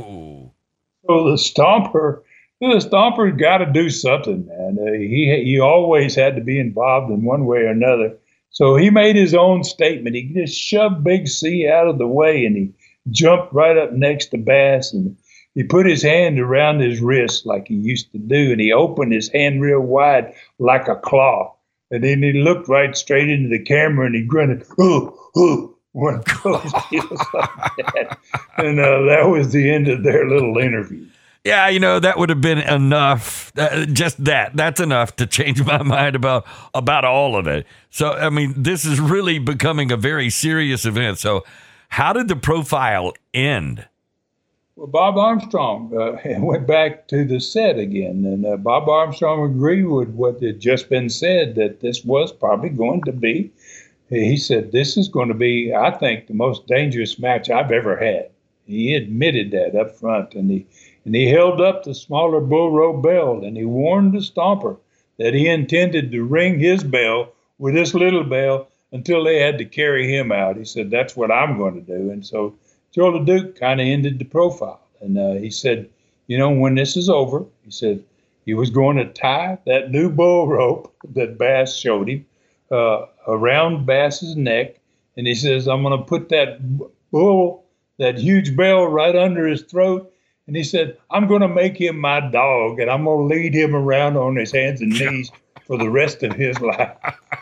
so the Stomper, the Stomper's got to do something, man. Uh, he he always had to be involved in one way or another. So he made his own statement. He just shoved Big C out of the way, and he jumped right up next to Bass, and he put his hand around his wrist like he used to do, and he opened his hand real wide like a claw. And then he looked right straight into the camera and he grunted, ooh, ooh, one of those deals like that. And uh, that was the end of their little interview. Yeah, you know, that would have been enough. Uh, just that. That's enough to change my mind about about all of it. So, I mean, this is really becoming a very serious event. So how did the profile end? Well, Bob Armstrong uh, went back to the set again, and uh, Bob Armstrong agreed with what had just been said, that this was probably going to be, he said, this is going to be, I think, the most dangerous match I've ever had. He admitted that up front, and he and he held up the smaller bull rope bell, and he warned the Stomper that he intended to ring his bell with this little bell until they had to carry him out. He said, that's what I'm going to do. And so Joe LeDuc kind of ended the profile. And uh, he said, you know, when this is over, he said he was going to tie that new bull rope that Bass showed him uh, around Bass's neck. And he says, I'm going to put that bull, that huge bell right under his throat. And he said, I'm going to make him my dog, and I'm going to lead him around on his hands and knees for the rest of his life.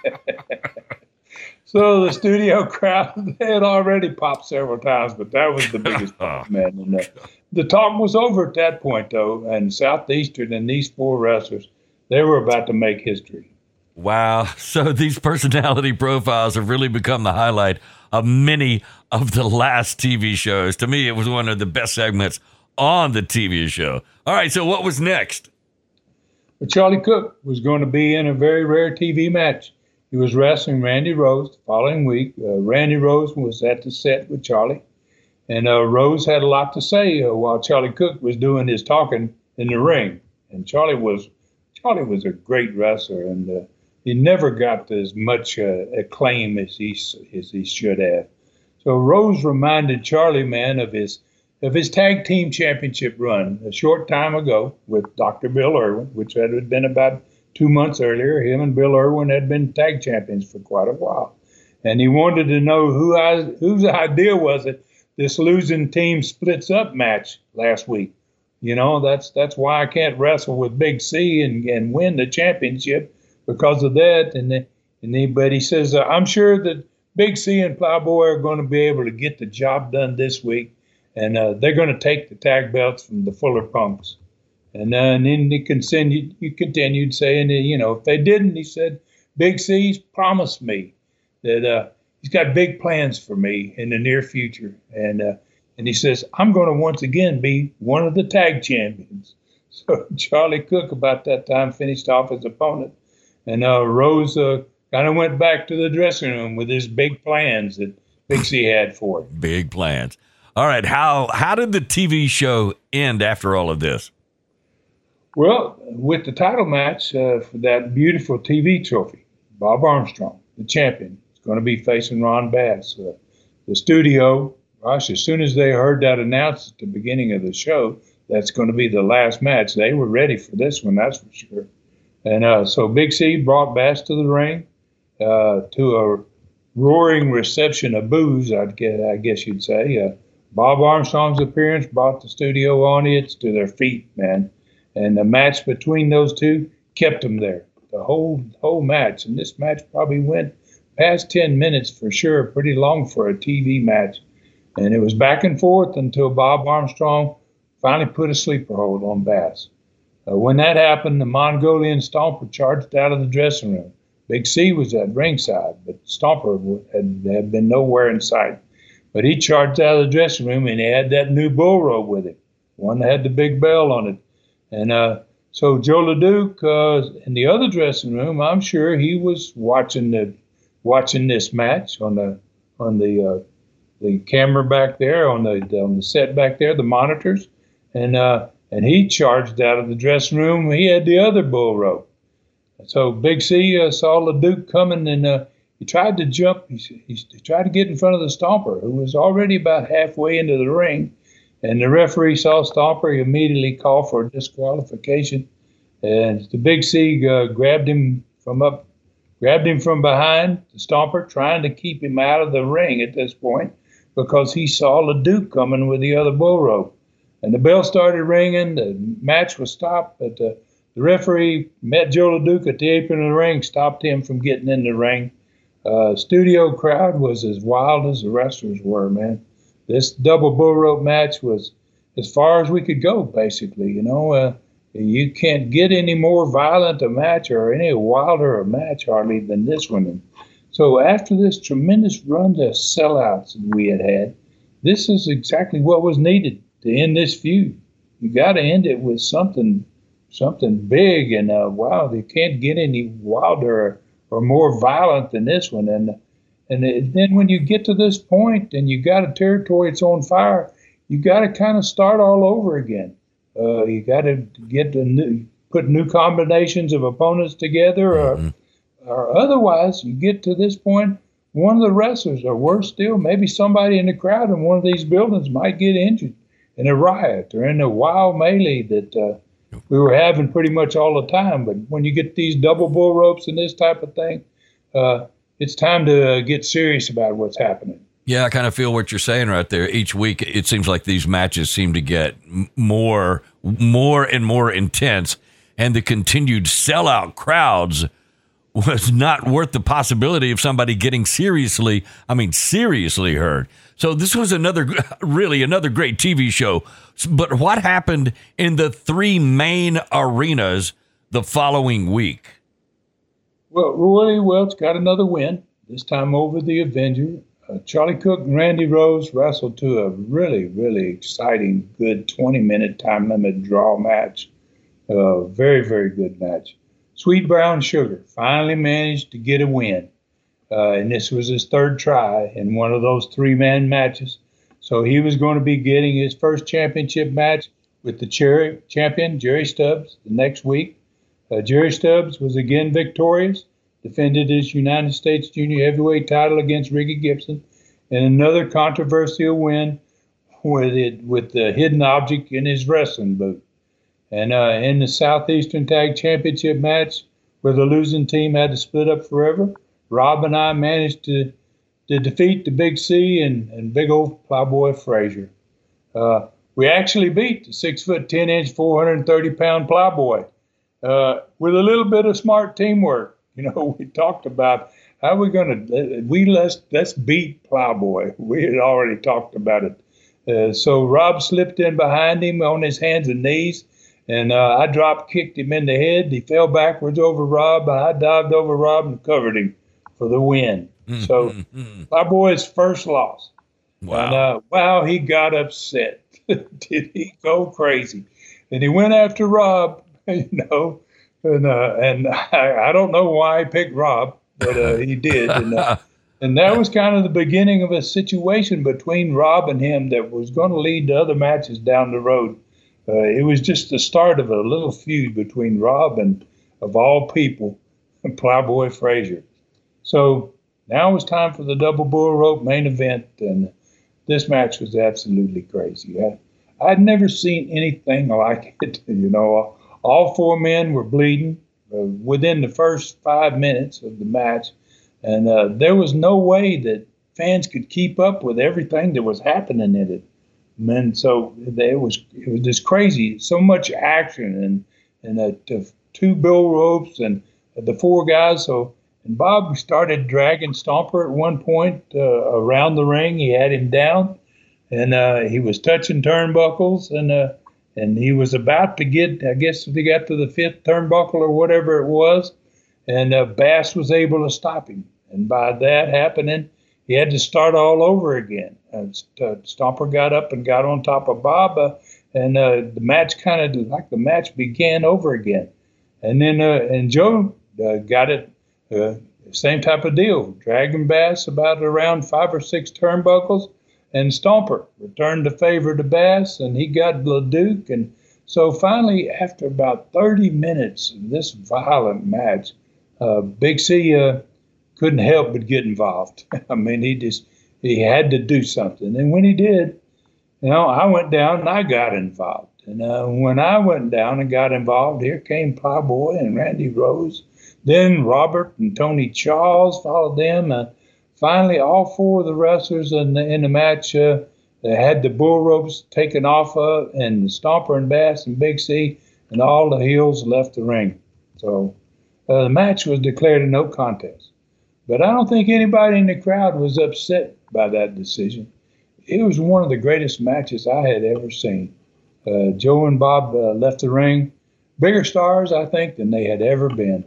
So the studio crowd, they had already popped several times, but that was the biggest pop, man. And the, the talk was over at that point, though, and Southeastern and these four wrestlers, they were about to make history. Wow. So these personality profiles have really become the highlight of many of the last T V shows. To me, it was one of the best segments on the T V show. All right, so what was next? Well, Charlie Cook was going to be in a very rare T V match. He was wrestling Randy Rose the following week. Uh, Randy Rose was at the set with Charlie, and uh, Rose had a lot to say uh, while Charlie Cook was doing his talking in the ring. And Charlie was Charlie was a great wrestler, and uh, he never got as much uh, acclaim as he as he should have. So Rose reminded Charlie, man, of his of his tag team championship run a short time ago with Doctor Bill Irwin, which had been about two months earlier. Him and Bill Irwin had been tag champions for quite a while. And he wanted to know who I, whose idea was it this losing team splits up match last week. You know, that's that's why I can't wrestle with Big C and, and win the championship because of that. And And he, but he says, uh, I'm sure that Big C and Plowboy are going to be able to get the job done this week, and uh, they're going to take the tag belts from the Fuller Punks. And, uh, and then he continued, he continued saying, you know, if they didn't, he said, Big C's promised me that uh, he's got big plans for me in the near future. And uh, and he says, I'm going to once again be one of the tag champions. So Charlie Cook, about that time, finished off his opponent. And uh, Rose uh, kind of went back to the dressing room with his big plans that Big C had for him. Big plans. All right. How, how did the T V show end after all of this? Well, with the title match uh, for that beautiful T V trophy, Bob Armstrong, the champion, is going to be facing Ron Bass. Uh, the studio, gosh, as soon as they heard that announced at the beginning of the show, that's going to be the last match. They were ready for this one, that's for sure. And uh, so Big C brought Bass to the ring uh, to a roaring reception of boos, I'd get, I guess you'd say. Uh, Bob Armstrong's appearance brought the studio audience to their feet, man. And the match between those two kept them there, the whole whole match. And this match probably went past ten minutes for sure, pretty long for a T V match. And it was back and forth until Bob Armstrong finally put a sleeper hold on Bass. Uh, when that happened, the Mongolian Stomper charged out of the dressing room. Big C was at ringside, but Stomper had, had been nowhere in sight. But he charged out of the dressing room, and he had that new bull robe with him, one that had the big bell on it. And uh, so Joe LeDuc uh, in the other dressing room, I'm sure he was watching the watching this match on the on the uh, the camera back there, on the on the set back there, the monitors, and uh, and he charged out of the dressing room. He had the other bull rope. So Big C uh, saw LeDuc coming, and uh, he tried to jump. He, he tried to get in front of the Stomper, who was already about halfway into the ring. And the referee saw Stomper. He immediately called for a disqualification. And the Big C uh, grabbed him from up, grabbed him from behind the Stomper, trying to keep him out of the ring at this point because he saw LeDuc coming with the other bull rope. And the bell started ringing. The match was stopped, but uh, the referee met Joe LeDuc at the apron of the ring, stopped him from getting in the ring. Uh, studio crowd was as wild as the wrestlers were, man. This double bull rope match was as far as we could go, basically. You know, uh, you can't get any more violent a match or any wilder a match hardly than this one. And so after this tremendous run to sellouts we had had, this is exactly what was needed to end this feud. You got to end it with something, something big. And uh, wow, you can't get any wilder or, or more violent than this one. And And then when you get to this point and you got a territory that's on fire, you got to kind of start all over again. Uh, you got to get the new, put new combinations of opponents together, mm-hmm. or, or otherwise you get to this point, one of the wrestlers, or worse still, maybe somebody in the crowd in one of these buildings might get injured in a riot or in a wild melee that uh, we were having pretty much all the time. But when you get these double bull ropes and this type of thing, uh, it's time to get serious about what's happening. Yeah, I kind of feel what you're saying right there. Each week, it seems like these matches seem to get more, more and more intense, and the continued sellout crowds was not worth the possibility of somebody getting seriously, I mean, seriously hurt. So this was another, really another great T V show. But what happened in the three main arenas the following week? Well, Roy Welch got another win, this time over the Avenger. Uh, Charlie Cook and Randy Rose wrestled to a really, really exciting, good twenty-minute time limit draw match. Uh, very, very good match. Sweet Brown Sugar finally managed to get a win. Uh, and this was his third try in one of those three-man matches. So he was going to be getting his first championship match with the cherry champion, Jerry Stubbs, the next week. Uh, Jerry Stubbs was again victorious, defended his United States Junior Heavyweight title against Ricky Gibson, and another controversial win with it with the hidden object in his wrestling boot. And uh, in the Southeastern Tag Championship match, where the losing team had to split up forever, Rob and I managed to to defeat the Big C and, and big old Plowboy Frazier. Uh, we actually beat the six foot ten inch, four hundred thirty pound Plowboy uh, with a little bit of smart teamwork. You know, we talked about how we're going to we let's let's beat Plowboy. We had already talked about it. Uh, so Rob slipped in behind him on his hands and knees, and uh, I drop kicked him in the head. He fell backwards over Rob. I dived over Rob and covered him for the win. So Plowboy's first loss. Wow. And uh, wow, he got upset. Did he go crazy? And he went after Rob, you know, and uh, and I, I don't know why I picked Rob, but uh, he did. And, uh, and that was kind of the beginning of a situation between Rob and him that was going to lead to other matches down the road. Uh, it was just the start of a little feud between Rob and, of all people, Plowboy Frazier. So now it was time for the double bull rope main event, and this match was absolutely crazy. I, I'd never seen anything like it. You know, all four men were bleeding uh, within the first five minutes of the match, and uh, there was no way that fans could keep up with everything that was happening in it. And so it was it was just crazy. So much action and and uh, the two bull ropes and the four guys. So and Bob started dragging Stomper at one point uh, around the ring. He had him down, and uh, he was touching turnbuckles, and uh, and he was about to get. I guess they got to the fifth turnbuckle or whatever it was, and uh, Bass was able to stop him. And by that happening, he had to start all over again. And Stomper got up and got on top of Bob, uh, and uh, the match kind of like the match began over again. And then uh, and Joe uh, got it, uh, same type of deal, dragging Bass about around five or six turnbuckles, and Stomper returned the favor to Bass, and he got LeDuc. And so finally, after about thirty minutes of this violent match, uh, Big C uh, couldn't help but get involved. I mean, he just he had to do something. And when he did, you know, I went down and I got involved. And uh, when I went down and got involved, here came Plowboy and Randy Rose. Then Robert and Tony Charles followed them. And finally, all four of the wrestlers in the, in the match, uh, they had the bull ropes taken off of, and Stomper and Bass and Big C, and all the heels left the ring. So uh, the match was declared a no contest. But I don't think anybody in the crowd was upset by that decision. It was one of the greatest matches I had ever seen. Uh, Joe and Bob uh, left the ring bigger stars, I think, than they had ever been.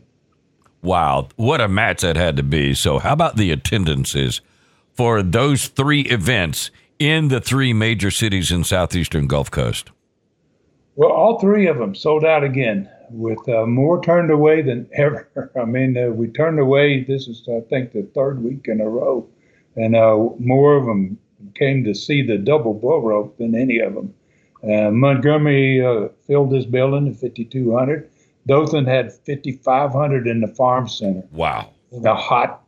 Wow, what a match that had to be. So how about the attendances for those three events in the three major cities in southeastern Gulf Coast? Well, all three of them sold out again, with uh, more turned away than ever. I mean, uh, we turned away, this is, I think, the third week in a row, and uh, more of them came to see the double bull rope than any of them. Uh, Montgomery uh, filled this building at fifty-two hundred. Dothan had fifty-five hundred in the Farm Center. Wow. A hot,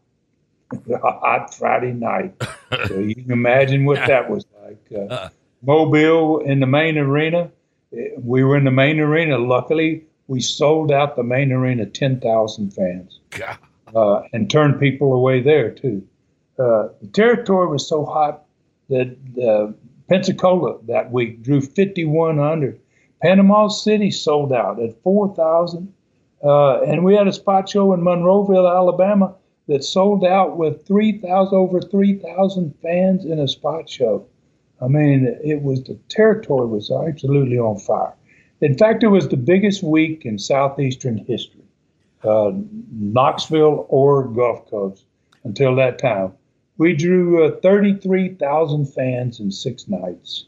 a hot Friday night. So you can imagine what that was like. Uh, Mobile in the main arena. We were in the main arena. Luckily, we sold out the main arena, ten thousand fans, uh, and turned people away there, too. Uh, the territory was so hot that uh, Pensacola that week drew fifty-one hundred. Panama City sold out at four thousand. Uh, and we had a spot show in Monroeville, Alabama, that sold out with three thousand, over three thousand fans in a spot show. I mean, it was, the territory was absolutely on fire. In fact, it was the biggest week in southeastern history, uh, Knoxville or Gulf Coast, until that time. We drew uh, thirty-three thousand fans in six nights.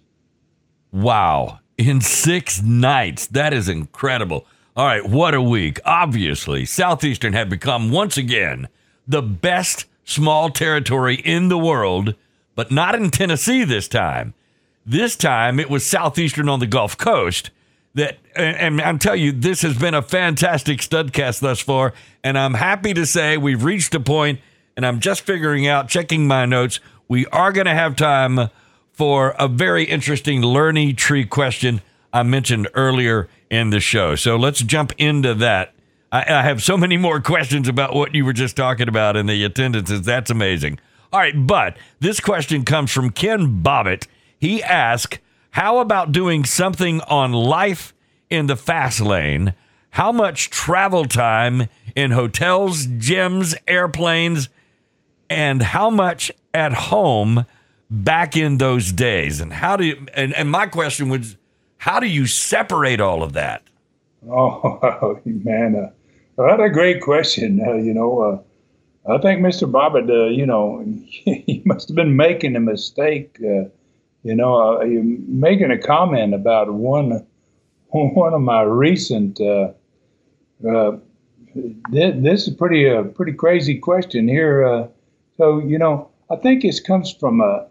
Wow. In six nights. That is incredible. All right, what a week. Obviously, Southeastern had become once again the best small territory in the world, but not in Tennessee this time. This time, it was Southeastern on the Gulf Coast. That, and, and I'm telling you, this has been a fantastic studcast thus far, and I'm happy to say we've reached a point, and I'm just figuring out, checking my notes, we are going to have time for a very interesting learning tree question I mentioned earlier in the show. So let's jump into that. I, I have so many more questions about what you were just talking about and the attendances. That's amazing. All right, but this question comes from Ken Bobbitt. He asked, how about doing something on life in the fast lane? How much travel time in hotels, gyms, airplanes, and how much at home back in those days? And how do you, and, and my question was, how do you separate all of that? Oh, man, uh, that's a great question. Uh, you know, uh, I think Mister Bobbitt, uh, you know, he must have been making a mistake. Uh, you know, uh, you're making a comment about one one of my recent. Uh, uh, th- this is pretty uh, pretty crazy question here. Uh, so you know, I think it comes from a.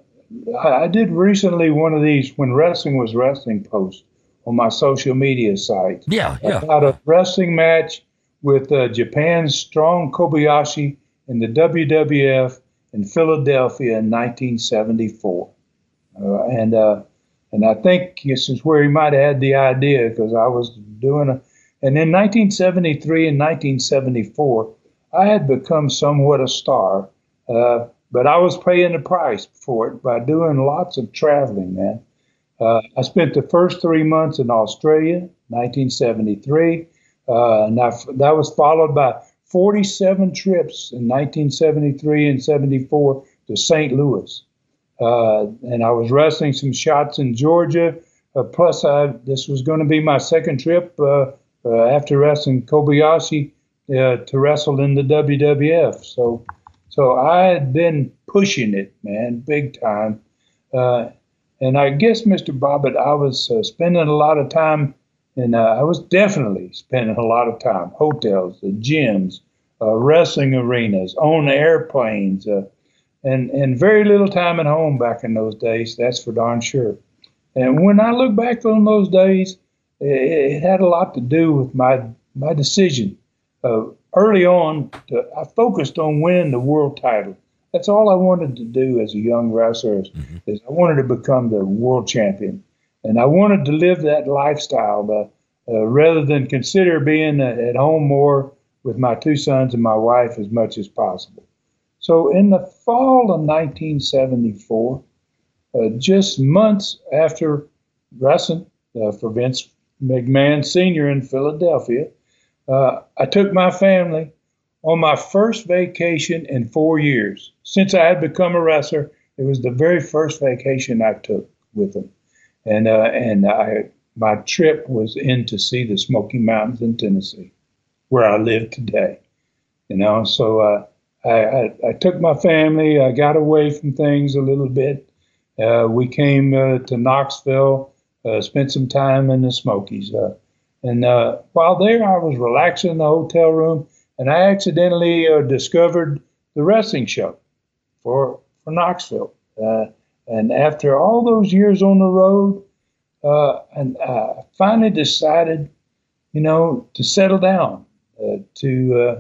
I did recently one of these when wrestling was wrestling posts on my social media site. Yeah, yeah. About a wrestling match with uh, Japan's Strong Kobayashi in the W W F in Philadelphia in nineteen seventy-four. Uh, and uh, and I think this is where he might have had the idea, because I was doing a. And in nineteen seventy-three and nineteen seventy-four, I had become somewhat a star, uh, but I was paying the price for it by doing lots of traveling, man. Uh, I spent the first three months in Australia, nineteen seventy-three, uh, and I, that was followed by forty-seven trips in nineteen seventy-three and seventy-four to Saint Louis. Uh, and I was wrestling some shots in Georgia. Uh, plus, I, this was going to be my second trip uh, uh, after wrestling Kobayashi uh, to wrestle in the W W F. So, so I had been pushing it, man, big time. Uh, and I guess, Mister Bobbitt, I was uh, spending a lot of time, and uh, I was definitely spending a lot of time, hotels, the gyms, uh, wrestling arenas, on airplanes, uh, and, and very little time at home back in those days, that's for darn sure. And when I look back on those days, it, it had a lot to do with my my decision. Uh, early on, to, I focused on winning the world title. That's all I wanted to do as a young wrestler, is, mm-hmm. is I wanted to become the world champion. And I wanted to live that lifestyle uh, uh, rather than consider being uh, at home more with my two sons and my wife as much as possible. So in the fall of nineteen seventy-four, uh, just months after wrestling uh, for Vince McMahon Senior in Philadelphia, uh, I took my family on my first vacation in four years. Since I had become a wrestler, it was the very first vacation I took with them. And uh, and I, my trip was in to see the Smoky Mountains in Tennessee, where I live today. You know, so uh, I, I, I took my family. I got away from things a little bit. Uh, we came uh, to Knoxville, uh, spent some time in the Smokies. Uh, and uh, while there, I was relaxing in the hotel room, and I accidentally uh, discovered the wrestling show for for Knoxville. Uh, and after all those years on the road, uh, and I finally decided, you know, to settle down, uh, to uh,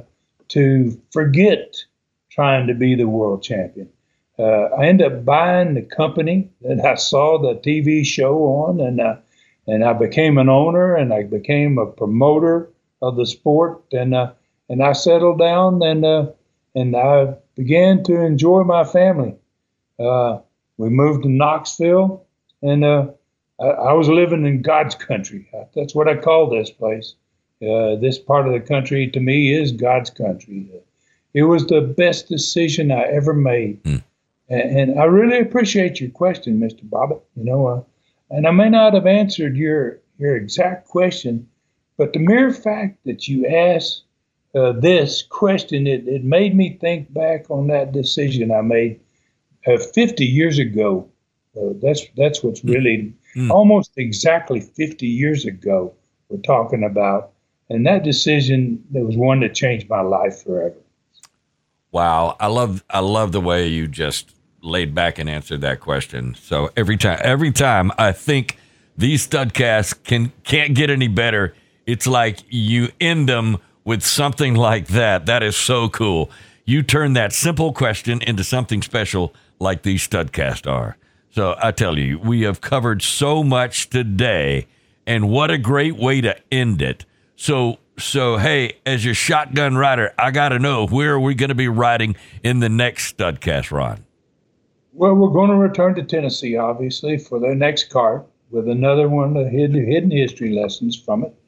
to forget trying to be the world champion. Uh, I ended up buying the company that I saw the T V show on, and uh, and I became an owner, and I became a promoter of the sport, and uh, and I settled down, and uh, and I began to enjoy my family. Uh, we moved to Knoxville, and uh, I, I was living in God's country. That's what I call this place. Uh, this part of the country, to me, is God's country. It was the best decision I ever made. Mm. And, and I really appreciate your question, Mister Bobbitt. You know, uh, and I may not have answered your, your exact question, but the mere fact that you asked uh, this question, it, it made me think back on that decision I made uh, fifty years ago. Uh, that's that's what's really mm. almost exactly fifty years ago we're talking about. And that decision, it was one that changed my life forever. Wow. I love, I love the way you just laid back and answered that question. So every time, every time I think these studcasts can, can't get any better, it's like you end them with something like that. That is so cool. You turn that simple question into something special like these studcasts are. So I tell you, we have covered so much today, and what a great way to end it. So, so hey, as your shotgun rider, I got to know, where are we going to be riding in the next studcast, Ron? Well, we're going to return to Tennessee, obviously, for the next card with another one of hidden, hidden history lessons from it.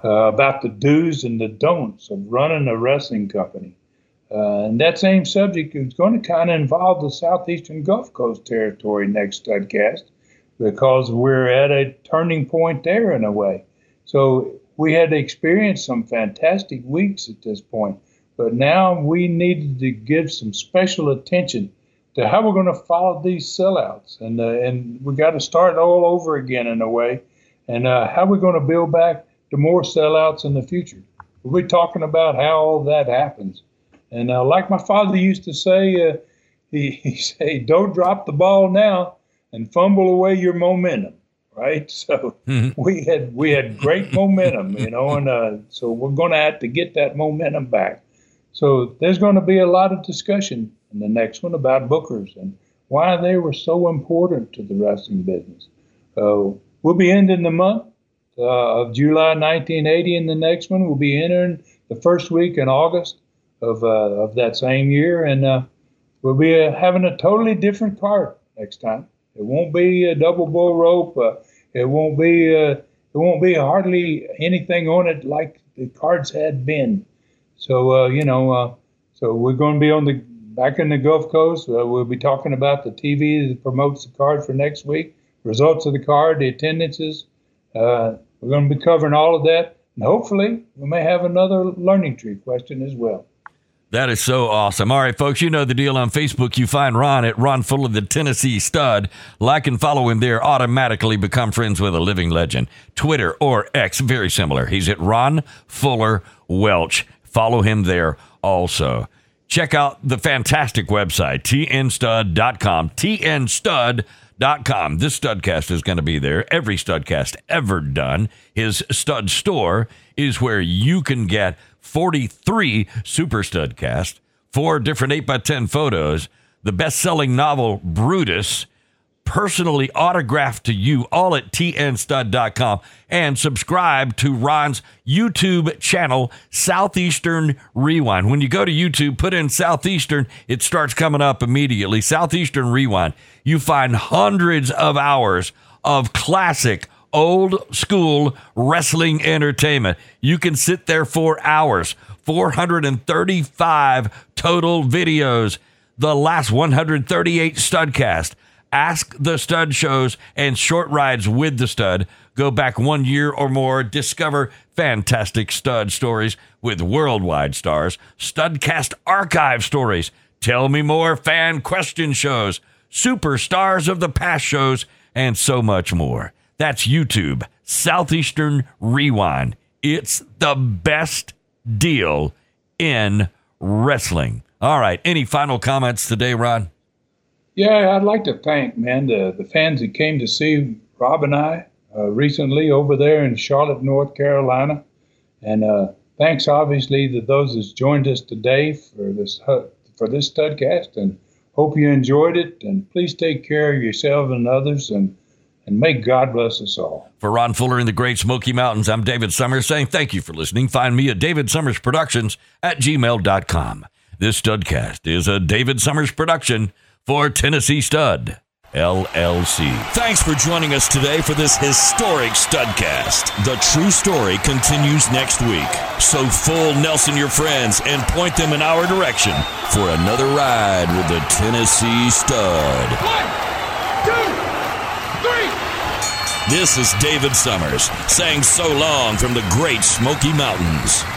uh, about the do's and the don'ts of running a wrestling company. Uh, and that same subject is going to kind of involve the Southeastern Gulf Coast territory next Studcast, because we're at a turning point there in a way. So we had experienced some fantastic weeks at this point, but now we needed to give some special attention to how we're going to follow these sellouts. And uh, and we got to start all over again in a way, and uh, how we're going to build back to more sellouts in the future. We're talking about how all that happens. And uh, like my father used to say, uh, he, he say, don't drop the ball now and fumble away your momentum, right? So mm-hmm. we had we had great momentum, you know, and uh, so we're going to have to get that momentum back. So there's going to be a lot of discussion in the next one about bookers and why they were so important to the wrestling business. Uh, we'll be ending the month uh, of July nineteen eighty in the next one. We'll be entering the first week in August of uh, of that same year, and uh, we'll be uh, having a totally different card next time. It won't be a double bull rope. Uh, it won't be uh, it won't be hardly anything on it like the cards had been. So uh, you know, uh, so we're going to be on the back in the Gulf Coast. Uh, we'll be talking about the T V that promotes the card for next week, results of the card, the attendances. Uh, we're going to be covering all of that, and hopefully we may have another learning tree question as well. That is so awesome. All right, folks, you know the deal. On Facebook, you find Ron at Ron Fuller, the Tennessee Stud. Like and follow him there. Automatically become friends with a living legend. Twitter or X, very similar. He's at Ron Fuller Welch. Follow him there also. Check out the fantastic website, T N stud dot com, T N stud dot com. This Studcast is going to be there. Every Studcast ever done. His Stud Store is where you can get forty-three Super Studcast, four different eight by ten photos, the best-selling novel Brutus, personally autographed to you, all at T N stud dot com, and subscribe to Ron's YouTube channel, Southeastern Rewind. When you go to YouTube, put in Southeastern, it starts coming up immediately. Southeastern Rewind. You find hundreds of hours of classic old school wrestling entertainment. You can sit there for hours. four hundred thirty-five total videos. The last one hundred thirty-eight Studcast. Ask the Stud shows and short rides with the Stud. Go back one year or more. Discover fantastic Stud stories with worldwide stars. Studcast archive stories. Tell Me More fan question shows. Superstars of the past shows. And so much more. That's YouTube, Southeastern Rewind. It's the best deal in wrestling. All right. Any final comments today, Ron? Yeah, I'd like to thank, man, the, the fans that came to see Rob and I uh, recently over there in Charlotte, North Carolina. And uh, thanks, obviously, to those that joined us today for this uh, for this Studcast. And hope you enjoyed it. And please take care of yourself and others. And And may God bless us all. For Ron Fuller in the Great Smoky Mountains, I'm David Summers saying thank you for listening. Find me at David Summers Productions at gmail dot com. This Studcast is a David Summers production for Tennessee Stud, L L C. Thanks for joining us today for this historic Studcast. The true story continues next week. So fool Nelson your friends and point them in our direction for another ride with the Tennessee Stud. One, two, three. This is David Summers saying so long from the Great Smoky Mountains.